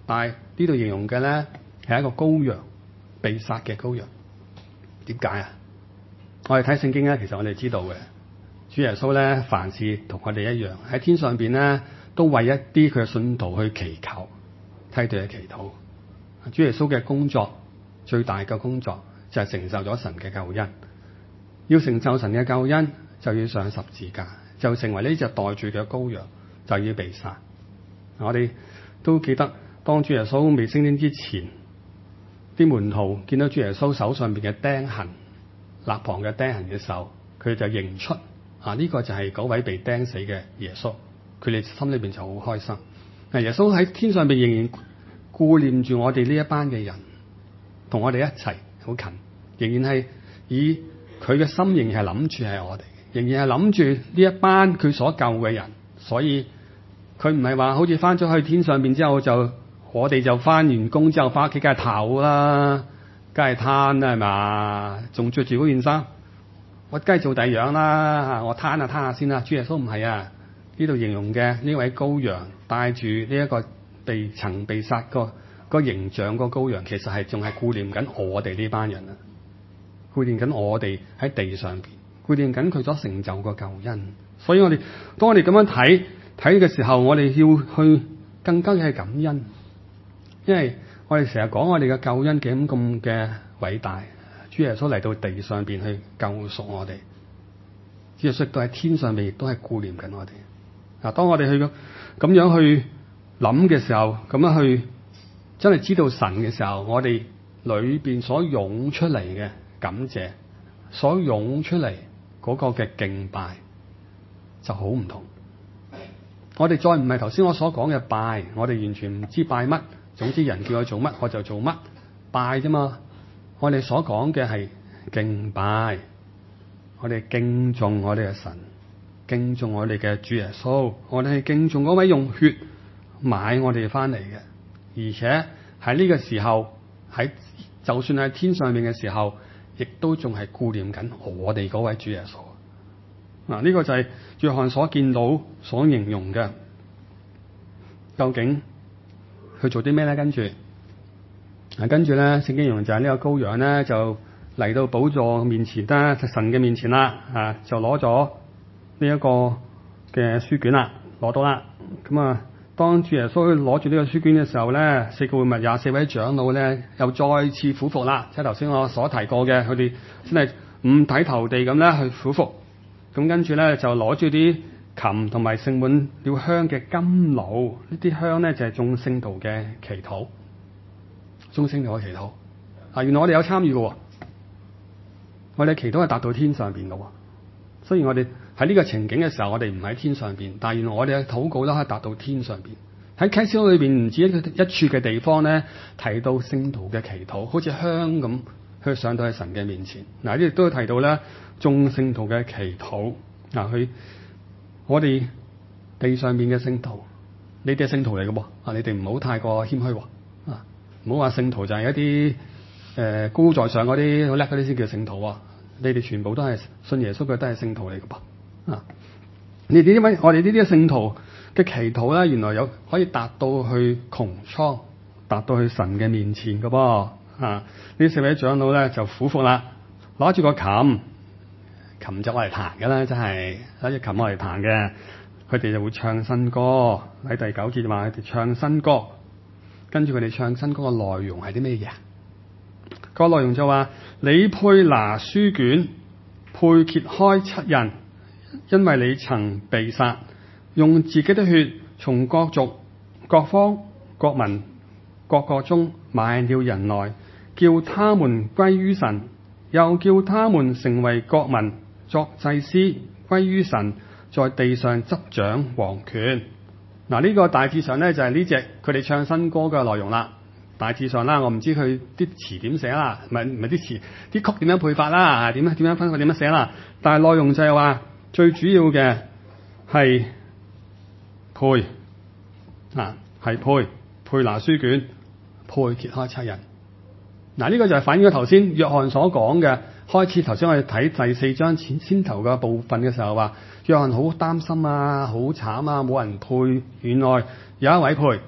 但係呢度形容嘅咧係一個羔羊，被殺嘅羔羊。點解啊？我哋睇聖經咧，其實我哋知道嘅，主耶穌咧凡事同我哋一樣，喺天上邊咧都為一啲佢嘅信徒去祈求，梯隊嘅祈禱。主耶穌嘅工作最大嘅工作就係成就咗神嘅救恩。要成就神嘅救恩，就要上十字架，就成為呢隻袋住嘅羔羊，就要被殺。我哋都記得，當主耶穌未升天之前，啲門徒見到主耶穌手上邊嘅釘痕、肋旁嘅釘痕嘅時候，佢就認出啊，呢個就係嗰位被釘死嘅耶穌。佢哋心裏邊就好開心。嗱，耶穌喺天上邊仍然顧念住我哋呢一班嘅人，同我哋一齊好近，仍然係以佢嘅心仍然係諗住係我哋，仍然係諗住呢一班佢所救嘅人。所以佢唔係話好似翻咗去天上邊之後就我哋就翻完工之後翻屋企梗係唞啦，梗係攤啦，係嘛？仲着住嗰件衫，我梗係做第二樣啦，我攤下攤下先啦。主耶穌唔係啊，呢度形容嘅呢位羔羊帶住呢一個被曾被殺個個形象個羔羊，其實係仲係顧念緊我哋呢班人啊，顧念緊我哋喺地上邊，顧念緊佢所成就個救恩。所以我哋當我哋咁樣睇睇嘅時候，我哋要去更加嘅感恩，因為我哋成日講我哋嘅救恩幾咁嘅偉大。主耶穌嚟到地上邊去救贖我哋，主耶穌都喺天上邊亦都係顧念緊我哋。嗱，當我哋去咁樣去諗嘅時候，咁樣去真係知道神嘅時候，我哋裏邊所湧出嚟嘅感謝，所湧出嚟嗰個嘅敬拜就好唔同。我哋再唔係頭先我所講嘅拜，我哋完全唔知拜乜，總之人叫我做乜我就做乜，拜啫嘛。我哋所講嘅係敬拜，我哋敬重我哋嘅神，敬重我哋嘅主耶穌，我哋係敬重嗰位用血買我哋翻嚟嘅，而且喺呢個時候，喺就算喺天上面嘅時候，亦都仲係顧念緊我哋嗰位主耶穌。嗱，呢個就係約翰所見到、所形容嘅。究竟去做啲咩咧？跟住，啊，跟住咧，聖經形容就係呢個羔羊咧，就嚟到寶座面前啦，神嘅面前啦，啊，就攞咗呢一個嘅書卷啦，攞到啦。咁啊，當主耶穌攞住呢個書卷嘅時候咧，四個會幕廿四位長老咧，又再次俯伏啦，即係頭先我所提過嘅，佢哋真係五體投地咁咧去俯伏。咁跟住咧就攞住啲琴同埋盛滿了香嘅甘露，呢啲香咧就係眾聖徒嘅祈禱，眾聖徒嘅祈禱。啊，原來我哋有參與嘅，我哋祈禱係達到天上邊嘅。雖然我哋喺呢個情景嘅時候，我哋唔喺天上邊，但係原來我哋嘅禱告都可以達到天上邊。喺啟示錄裏邊唔止一一處嘅地方咧，提到聖徒嘅祈禱，好似香咁去上到喺神嘅面前。嗱，呢亦都提到咧眾聖徒嘅祈禱。嗱，去我哋地上邊嘅聖徒，你哋係聖徒嚟嘅喎。啊，你哋唔好太過謙虛喎。啊，唔好話聖徒就係一啲誒、呃、高在上嗰啲好叻嗰啲先叫聖徒喎。你哋全部都係信耶穌嘅，都係聖徒嚟嘅噃。啊，你哋呢位我哋呢啲聖徒嘅祈禱咧，原來有可以達到去穹蒼，達到去神嘅面前嘅噃。啊，呢四位長老咧就俯伏啦，攞住個琴，琴就我嚟彈嘅啦，真係攞隻琴我嚟彈嘅。佢哋就會唱新歌，喺第九節話佢哋唱新歌，跟住佢哋唱新歌嘅內容係啲咩嘢？個內容就話：你配拿書卷，配揭開七印，因為你曾被殺，用自己的血從各族、各方、各民、各國中買了人來，叫他們歸於神，又叫他們成為國民，作祭司，歸於神，在地上執掌王權。嗱，呢個大致上咧就係呢隻佢哋唱新歌嘅內容啦。大致上啦，我唔知佢啲詞點寫啦，唔係唔係啲詞，啲曲點樣配法啦，點樣點樣分法點樣寫啦。但係內容就係話最主要嘅係配啊，係配配拿書卷，配揭開七印。嗱，呢個就係反映咗頭先約翰所講嘅。開始頭先我哋睇第四章先先頭嘅部分嘅時候話，約翰好擔心啊，好慘啊，冇人配。原來有一位配，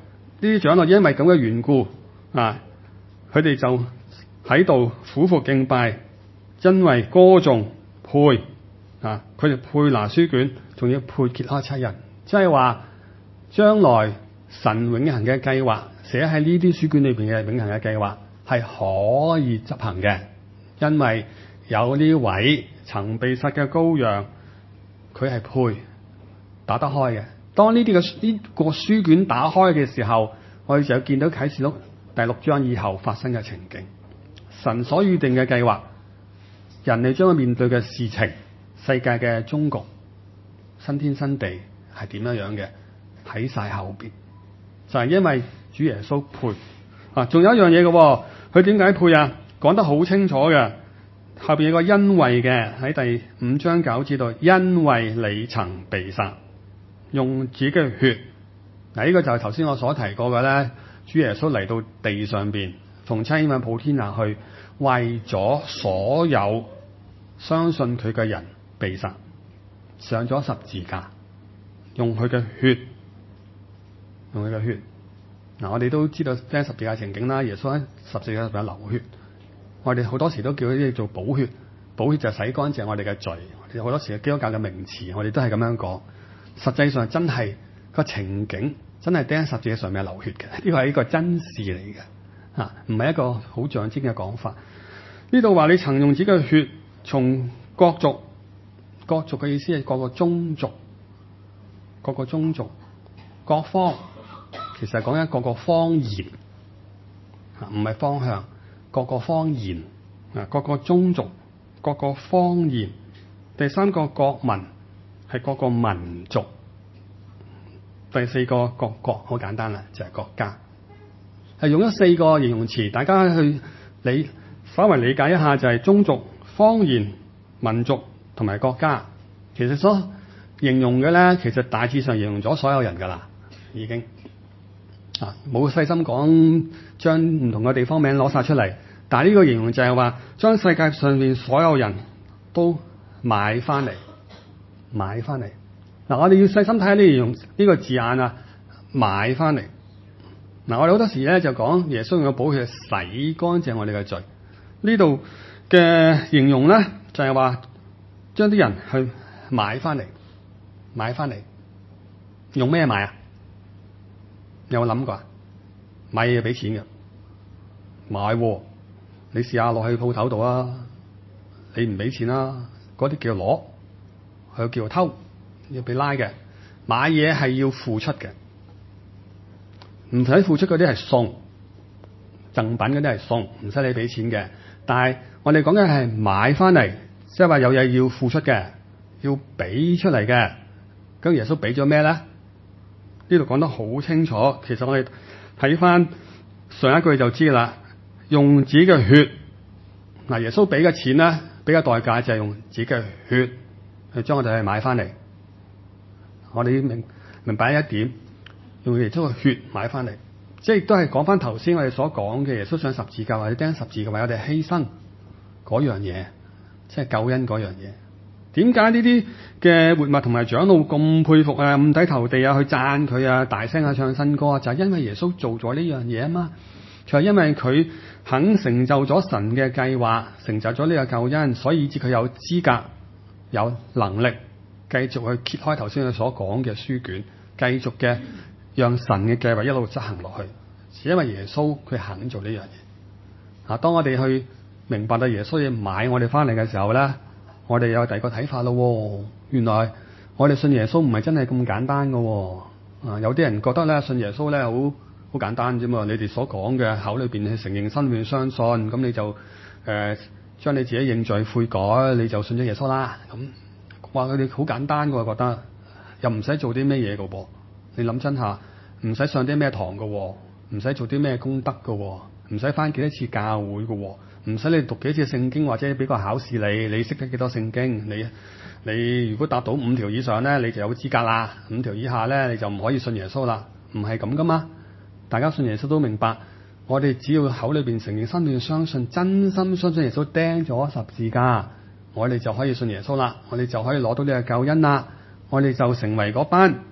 啲長老因為咁嘅緣故啊，佢哋就喺度俯伏敬拜，因為歌頌配啊，佢哋配拿書卷，仲要配揭開七印，即係話將來神永恆嘅計劃寫喺呢啲書卷裏邊嘅永恆嘅計劃係可以執行嘅，因為有呢位曾被殺嘅羔羊，佢係配打得開嘅。當呢啲嘅呢個書卷打開嘅時候，我哋就見到啟示錄第六章以後發生嘅情景，神所預定嘅計劃，人類將會面對嘅事情，世界嘅終局，新天新地係點樣樣嘅，喺晒後邊，就係、是、因為主耶穌配啊。仲有一樣嘢嘅，佢點解配啊？講得好清楚嘅，後邊有個因為嘅，喺第五章九節度，因為你曾被殺，用自己嘅血。嗱，呢個就係頭先我所提過嘅咧，主耶穌嚟到地上邊，從差遣往普天下去，為咗所有相信佢嘅人被殺，上咗十字架，用佢嘅血，用佢嘅血。嗱，我哋都知道釘十字架情景啦，耶穌喺十字架上邊流血，我哋好多時都叫呢啲做寶血，寶血就洗乾淨我哋嘅罪。好多時嘅基督教嘅名詞，我哋都係咁樣講。實際上真係個情景，真係釘十字架上面流血嘅，呢個係一個真事嚟嘅，吓，唔係一個好象徵嘅講法。呢度話你曾用自己嘅血，從各族，各族嘅意思係各個宗族，各個宗族，各方，其實講緊各個方言，唔係方向，各個方言，啊，各個宗族，各個方言。第三個國民係各個民族，第四個各國，好簡單啦，就係、是、國家，係用咗四個形容詞，大家去理稍微理解一下，就係宗族、方言、民族同埋國家。其實所形容嘅咧，其實大致上形容咗所有人噶啦，已經啊冇細心講，將唔同嘅地方名攞晒出嚟。但係呢個形容就係話，將世界上面所有人都買翻嚟，買翻嚟。嗱，我哋要細心睇下呢用呢個字眼啊，買翻嚟。嗱，我哋好多時咧就講耶穌用嘅寶血洗乾淨我哋嘅罪。呢度嘅形容咧就係話，將啲人去買翻嚟，買翻嚟，用咩買啊？有冇諗過啊？買嘢俾錢嘅，買喎，你試下落去鋪頭度啊，你唔俾錢啦，嗰啲叫攞，佢叫偷，要被拉嘅。買嘢係要付出嘅，唔使付出嗰啲係送，贈品嗰啲係送，唔使你俾錢嘅。但係我哋講緊係買翻嚟，即係話有嘢要付出嘅，要俾出嚟嘅。咁耶穌俾咗咩咧？呢度講得好清楚。其實我哋睇翻上一句就知啦，用自己嘅血。嗱，耶穌俾嘅錢咧，俾嘅代價就係用自己嘅血去將我哋去買翻嚟。我哋要明明白一點，用耶穌嘅血買翻嚟，即係亦都係講翻頭先我哋所講嘅耶穌上十字架或者釘十字架為我哋犧牲嗰樣嘢，即係救恩嗰樣嘢。點解呢啲嘅活物同埋長老咁佩服啊、五體投地啊、去讚佢啊、大聲啊唱新歌啊？就係、是、因為耶穌做咗呢樣嘢啊嘛，就係、是、因為佢肯成就咗神嘅計劃，成就咗呢個救恩，所以至佢有資格、有能力繼續去揭開頭先佢所講嘅書卷，繼續嘅讓神嘅計劃一路執行落去。是因為耶穌佢肯做呢樣嘢。啊，當我哋去明白到耶穌要買我哋翻嚟嘅時候咧，我哋有第二個睇法咯。原來我哋信耶穌唔係真係咁簡單噶。啊，有啲人覺得咧信耶穌咧好好簡單啫嘛。你哋所講嘅口裏邊去承認、心裏邊相信，咁你就誒將、呃、你自己認罪悔改，你就信咗耶穌啦。咁話佢哋好簡單噶，覺得又唔使做啲咩嘢噶噃。你諗真下，唔使上啲咩堂噶，唔使做啲咩功德噶，唔使翻幾多次教會噶。唔使你讀幾次聖經，或者俾個考試你，你識得幾多聖經？你你如果答到五條以上咧，你就有資格啦；五條以下咧，你就唔可以信耶穌啦。唔係咁噶嘛？大家信耶穌都明白，我哋只要口裏邊承認、心裏邊相信，真心相信耶穌釘咗十字架，我哋就可以信耶穌啦。我哋就可以攞到呢個救恩啦。我哋就成為嗰班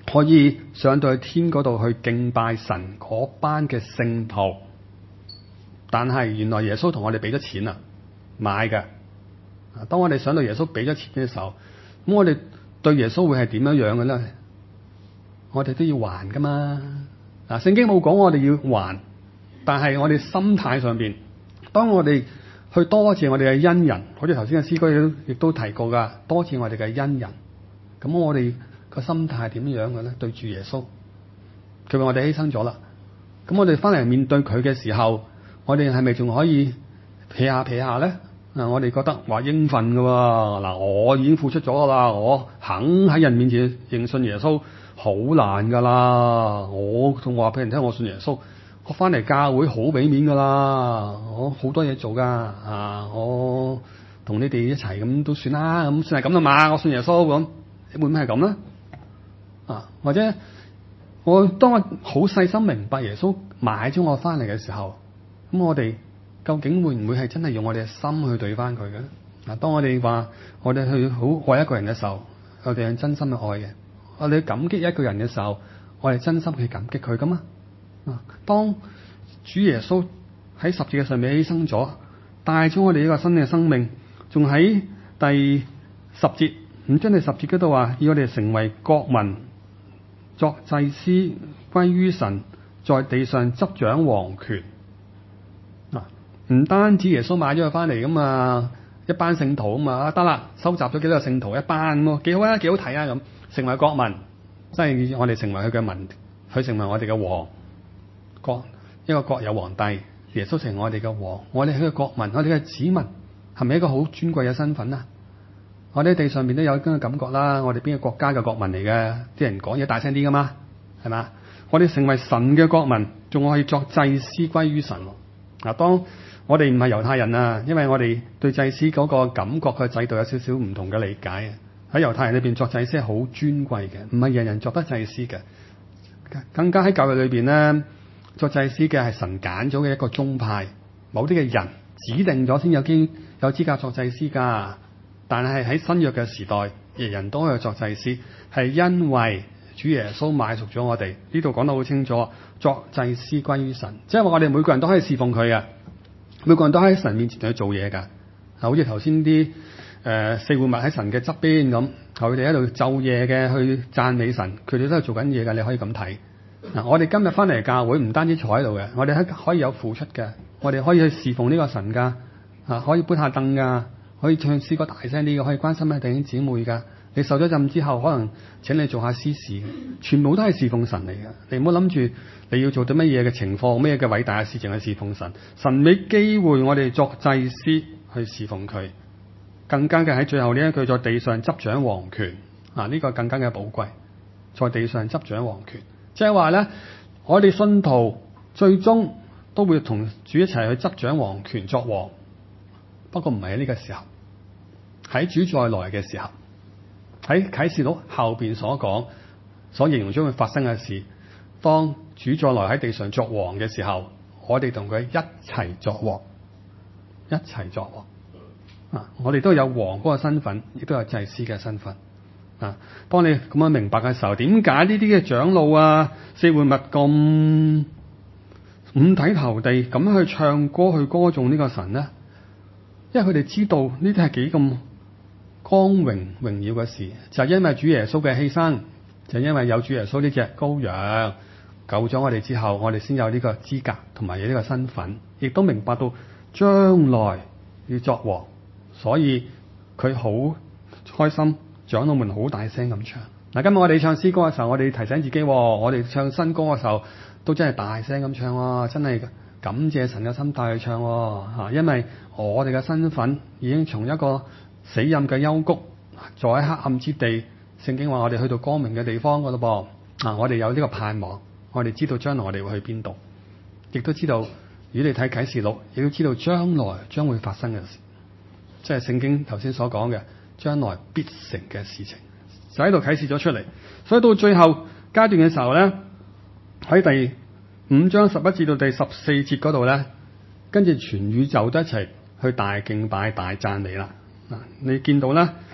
可以上到去天嗰度去敬拜神嗰班嘅聖徒。但係原來耶穌同我哋俾咗錢啊，買嘅。當我哋想到耶穌俾咗錢嘅時候，咁我哋對耶穌會係點樣樣嘅咧？我哋都要還噶嘛。嗱，聖經冇講我哋要還，但係我哋心態上邊，當我哋去多謝我哋嘅恩人，好似頭先嘅詩歌亦都亦都提過噶，多謝我哋嘅恩人。咁我哋個心態係點樣嘅咧？對住耶穌，佢為我哋犧牲咗啦。咁我哋翻嚟面對佢嘅時候，我哋係咪仲可以撇下撇下咧？啊，我哋覺得話應份噶喎。嗱，我已經付出咗噶啦，我肯喺人面前認信耶穌，好難噶啦。我仲話俾人聽我信耶穌，我翻嚟教會好俾面噶啦，我好多嘢做噶啊！我同你哋一齊咁都算啦，咁算係咁啦嘛。我信耶穌咁，會唔會係咁咧？啊，或者我當我好細心明白耶穌買咗我翻嚟嘅時候，咁我哋究竟會唔會係真係用我哋嘅心去對翻佢嘅？嗱，當我哋話我哋去好愛一個人嘅時候，我哋係真心去愛嘅；我哋感激一個人嘅時候，我哋真心去感激佢噶嘛？啊，當主耶穌喺十字架上面犧牲咗，帶咗我哋呢個新嘅生命，仲喺第十節五章第十節嗰度話，要我哋成為國民，作祭司，歸於神，在地上執掌王權。唔單止耶穌買咗佢翻嚟咁啊，一班聖徒啊嘛，得啦，收集咗幾多個聖徒一班喎，幾好啊，幾好睇啊咁，成為國民，即係我哋成為佢嘅民，佢成為我哋嘅王，國一個國有皇帝，耶穌成為我哋嘅王，我哋係個國民，我哋嘅子民，係咪一個好尊貴嘅身份啊？我哋喺地上面都有咁嘅感覺啦，我哋邊個國家嘅國民嚟嘅？啲人講嘢大聲啲噶嘛，係嘛？我哋成為神嘅國民，仲可以作祭司歸於神。嗱，當我哋唔係猶太人啊，因為我哋對祭司嗰個感覺嘅制度有少少唔同嘅理解。喺猶太人裏邊作祭司係好尊貴嘅，唔係人人作得祭司嘅。更加喺教會裏邊咧，作祭司嘅係神揀咗嘅一個宗派，某啲嘅人指定咗先有機有資格作祭司噶。但係喺新約嘅時代，人人都可以作祭司，係因為主耶穌買贖咗我哋。呢度講得好清楚，作祭司歸於神，即係話我哋每個人都可以侍奉佢嘅。每個人都喺神面前去做嘢㗎，好似頭先啲誒四活物喺神嘅側邊咁，佢哋喺度晝夜嘅去讚美神，佢哋都係做緊嘢㗎。你可以咁睇嗱。我哋今日翻嚟教會唔單止坐喺度嘅，我哋可以有付出嘅，我哋可以去侍奉呢個神㗎啊，可以搬下凳㗎，可以唱詩歌大聲啲嘅，可以關心下弟兄姊妹㗎。你受咗浸之後，可能請你做下司事，全部都係侍奉神嚟嘅。你唔好諗住你要做到乜嘢嘅情況，咩嘅偉大嘅事情去侍奉神。神俾機會我哋作祭司去侍奉佢，更加嘅喺最後呢一句，在地上執掌王權啊！呢、這個更加嘅寶貴，在地上執掌王權，即係話咧，我哋信徒最終都會同主一齊去執掌王權作王。不過唔係喺呢個時候，喺主再來嘅時候。喺啟示錄後邊所講，所形容將會發生嘅事，當主再來喺地上作王嘅時候，我哋同佢一齊作王，一齊作王啊！我哋都有王嗰個身份，亦都有祭司嘅身份啊！當你咁樣明白嘅時候，點解呢啲嘅長老啊、四活物咁五體投地咁樣去唱歌去歌頌呢個神呢？因為佢哋知道呢啲係幾咁光榮榮耀嘅事，就係因為主耶穌嘅犧牲，就係因為有主耶穌呢隻羔羊救咗我哋之後，我哋先有呢個資格同埋有呢個身份，亦都明白到將來要作王，所以佢好開心，長老們好大聲咁唱。嗱，今日我哋唱詩歌嘅時候，我哋提醒自己，我哋唱新歌嘅時候都真係大聲咁唱，真係感謝神嘅心態去唱吓，因為我哋嘅身份已經從一個死蔭嘅幽谷，坐喺黑暗之地。聖經話我哋去到光明嘅地方噶咯噃，啊，我哋有呢個盼望，我哋知道將來我哋會去邊度，亦都知道，如果你睇啟示錄，亦都知道將來將會發生嘅事，即係聖經頭先所講嘅將來必成嘅事情，就喺度啟示咗出嚟。所以到最後階段嘅時候咧，喺第五章十一至到第十四節嗰度咧，跟住全宇宙都一齊去大敬拜、大讚美啦。嗱，你見到咧，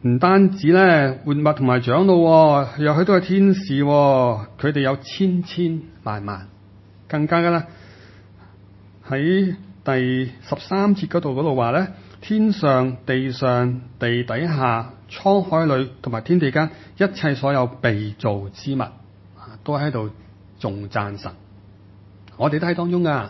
唔單止咧活物同埋長老、哦，有許多嘅天使、哦，佢哋有千千萬萬，更加嘅咧喺第十三節嗰度嗰度話咧，天上、地上、地底下、滄海裏同埋天地間一切所有被造之物，都喺度頌讚神。我哋都喺當中噶，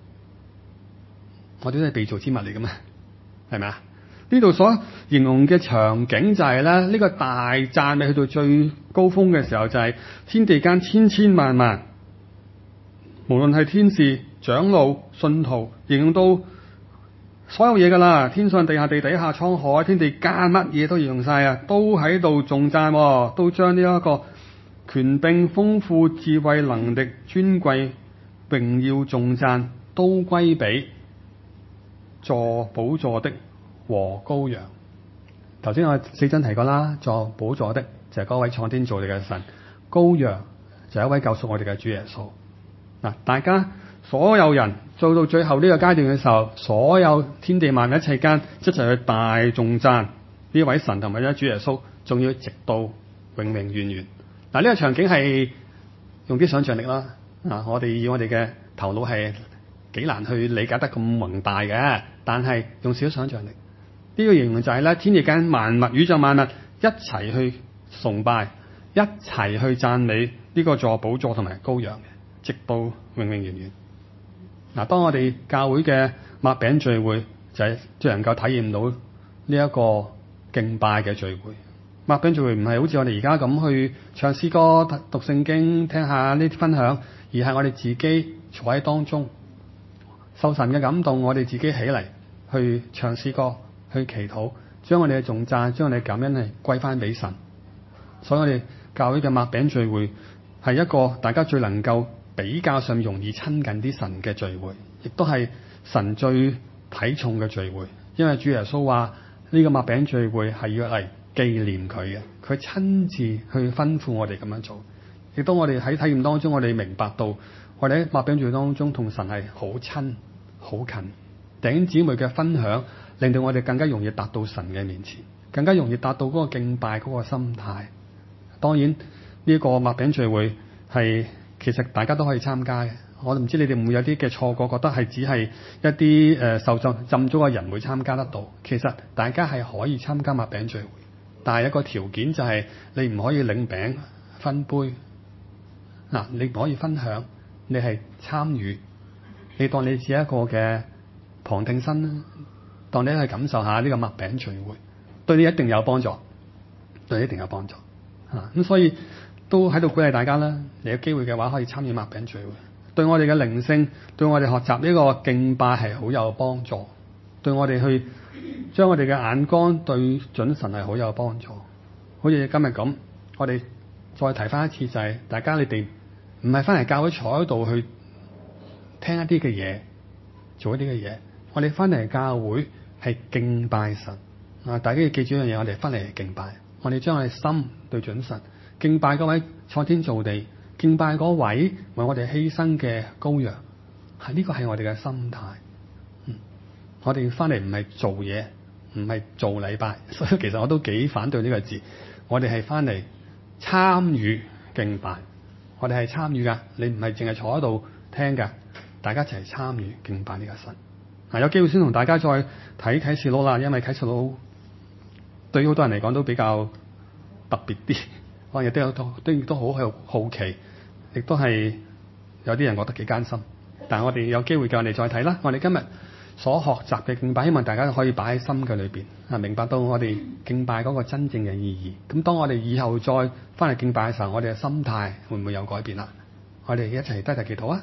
我哋都係被造之物嚟噶嘛，係咪啊？呢度所形容嘅場景就係咧，呢個大讚美去到最高峰嘅時候，就係天地間千千萬萬，無論係天使、長老、信徒，形容到所有嘢噶啦，天上、地下、地底下、滄海、天地間，乜嘢都形容晒啊，都喺度頌讚，都將呢一個權柄、豐富、智慧、能力、尊貴、榮耀、頌讚都歸俾坐寶座的和羔羊。頭先我四真提過啦，坐寶座的就係嗰位創天造地嘅神，羔羊就係一位救贖我哋嘅主耶穌。嗱，大家所有人做到最後呢個階段嘅時候，所有天地萬物一切間一齊去大頌讚呢位神同埋呢主耶穌，仲要直到永永遠遠。嗱，呢個場景係用啲想象力啦。啊，我哋以我哋嘅頭腦係幾難去理解得咁宏大嘅，但係用少少想象力。呢個形容就係咧，天地間萬物、宇宙萬物一齊去崇拜，一齊去讚美呢個坐寶座同埋羔羊嘅，直到永永遠遠。嗱，當我哋教會嘅擘餅聚會就係最能夠體驗到呢一個敬拜嘅聚會。擘餅聚會唔係好似我哋而家咁去唱詩歌、讀聖經、聽下呢啲分享，而係我哋自己坐喺當中，受神嘅感動，我哋自己起嚟去唱詩歌。去祈禱，將我哋嘅頌讚，將我哋嘅感恩係歸翻俾神。所以我哋教會嘅擘餅聚會係一個大家最能夠比較上容易親近啲神嘅聚會，亦都係神最睇重嘅聚會。因為主耶穌話呢個擘餅聚會係要嚟紀念佢嘅，佢親自去吩咐我哋咁樣做。亦都我哋喺體驗當中，我哋明白到我哋喺擘餅聚會當中同神係好親好近。弟兄姊妹嘅分享令到我哋更加容易達到神嘅面前，更加容易達到嗰個敬拜嗰個心態。當然呢個擘餅聚會係其實大家都可以參加嘅。我唔知你哋會唔會有啲嘅錯覺，覺得係只係一啲誒、呃、受浸浸咗嘅人會參加得到。其實大家係可以參加擘餅聚會，但係一個條件就係你唔可以領餅分杯。嗱、啊，你唔可以分享，你係參與，你當你只係一個嘅旁聽生啦。當你去感受下呢個擘餅聚會，對你一定有幫助，對你一定有幫助嚇。咁、啊、所以都喺度鼓勵大家啦。你有機會嘅話，可以參與擘餅聚會，對我哋嘅靈性，對我哋學習呢個敬拜係好有幫助，對我哋去將我哋嘅眼光對準神係好有幫助。好似今日咁，我哋再提翻一次就係、是，大家你哋唔係翻嚟教會坐喺度去聽一啲嘅嘢，做一啲嘅嘢。我哋翻嚟教會係敬拜神啊！大家要記住一樣嘢，我哋翻嚟係敬拜，我哋將我哋心對準神，敬拜嗰位創天造地，敬拜嗰位為我哋犧牲嘅羔羊，係呢個係我哋嘅心態。嗯，我哋翻嚟唔係做嘢，唔係做禮拜，所以其實我都幾反對呢個字。我哋係翻嚟參與敬拜，我哋係參與噶，你唔係淨係坐喺度聽噶，大家一齊參與敬拜呢個神。嗱，有機會先同大家再睇啟示錄啦，因為啟示錄對於好多人嚟講都比較特別啲，可能亦都有都都都好好好奇，亦都係有啲人覺得幾艱辛。但係我哋有機會嘅，我哋再睇啦。我哋今日所學習嘅敬拜，希望大家可以擺喺心嘅裏邊啊，明白到我哋敬拜嗰個真正嘅意義。咁當我哋以後再翻嚟敬拜嘅時候，我哋嘅心態會唔會有改變啦？我哋一齊低頭祈禱啊！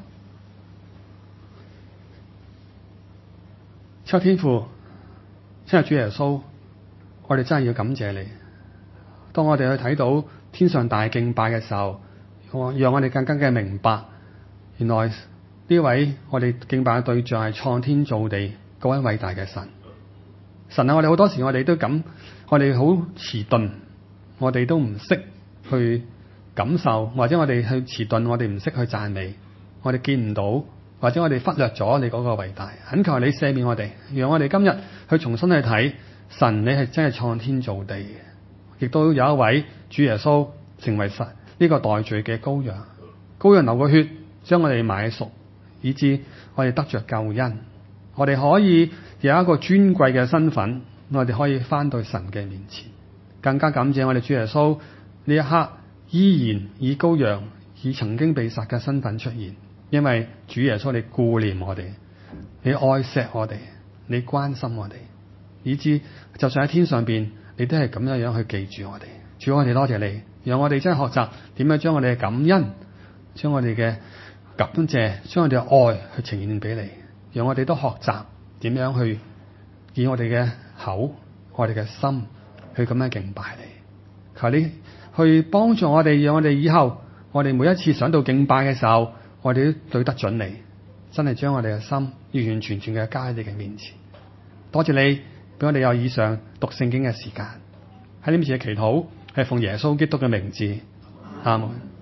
親天父，親愛主耶穌，我哋真係要感謝你。當我哋去睇到天上大敬拜嘅時候，我讓我哋更加嘅明白，原來呢位我哋敬拜嘅對象係創天造地嗰位偉大嘅神。神啊，我哋好多時我哋都咁，我哋好遲鈍，我哋都唔識去感受，或者我哋去遲鈍，我哋唔識去讚美，我哋見唔到。或者我哋忽略咗你嗰個偉大，懇求你赦免我哋，讓我哋今日去重新去睇神，你係真係創天造地嘅， 亦都有一位主耶穌成為神呢個代罪嘅羔羊，羔羊流個血將我哋買贖，以致我哋得着救恩，我哋可以有一個尊貴嘅身份，我哋可以翻到神嘅面前。更加感謝我哋主耶穌呢一刻依然以羔羊以曾經被殺嘅身份出現，因為主耶穌你顧念我哋，你愛錫我哋，你關心我哋，以致就算喺天上邊，你都係咁樣樣去記住我哋。主，我哋多謝你，讓我哋真係學習點樣將我哋嘅感恩，將我哋嘅感謝，將我哋嘅愛去呈現俾你，讓我哋都學習點樣去以我哋嘅口、我哋嘅心去咁樣敬拜你。求你去幫助我哋，讓我哋以後我哋每一次想到敬拜嘅時候，我哋都對得準你，真係將我哋嘅心完完全全嘅交喺你嘅面前。多謝你俾我哋有以上讀聖經嘅時間，喺呢面前嘅祈禱係奉耶穌基督嘅名字，阿門。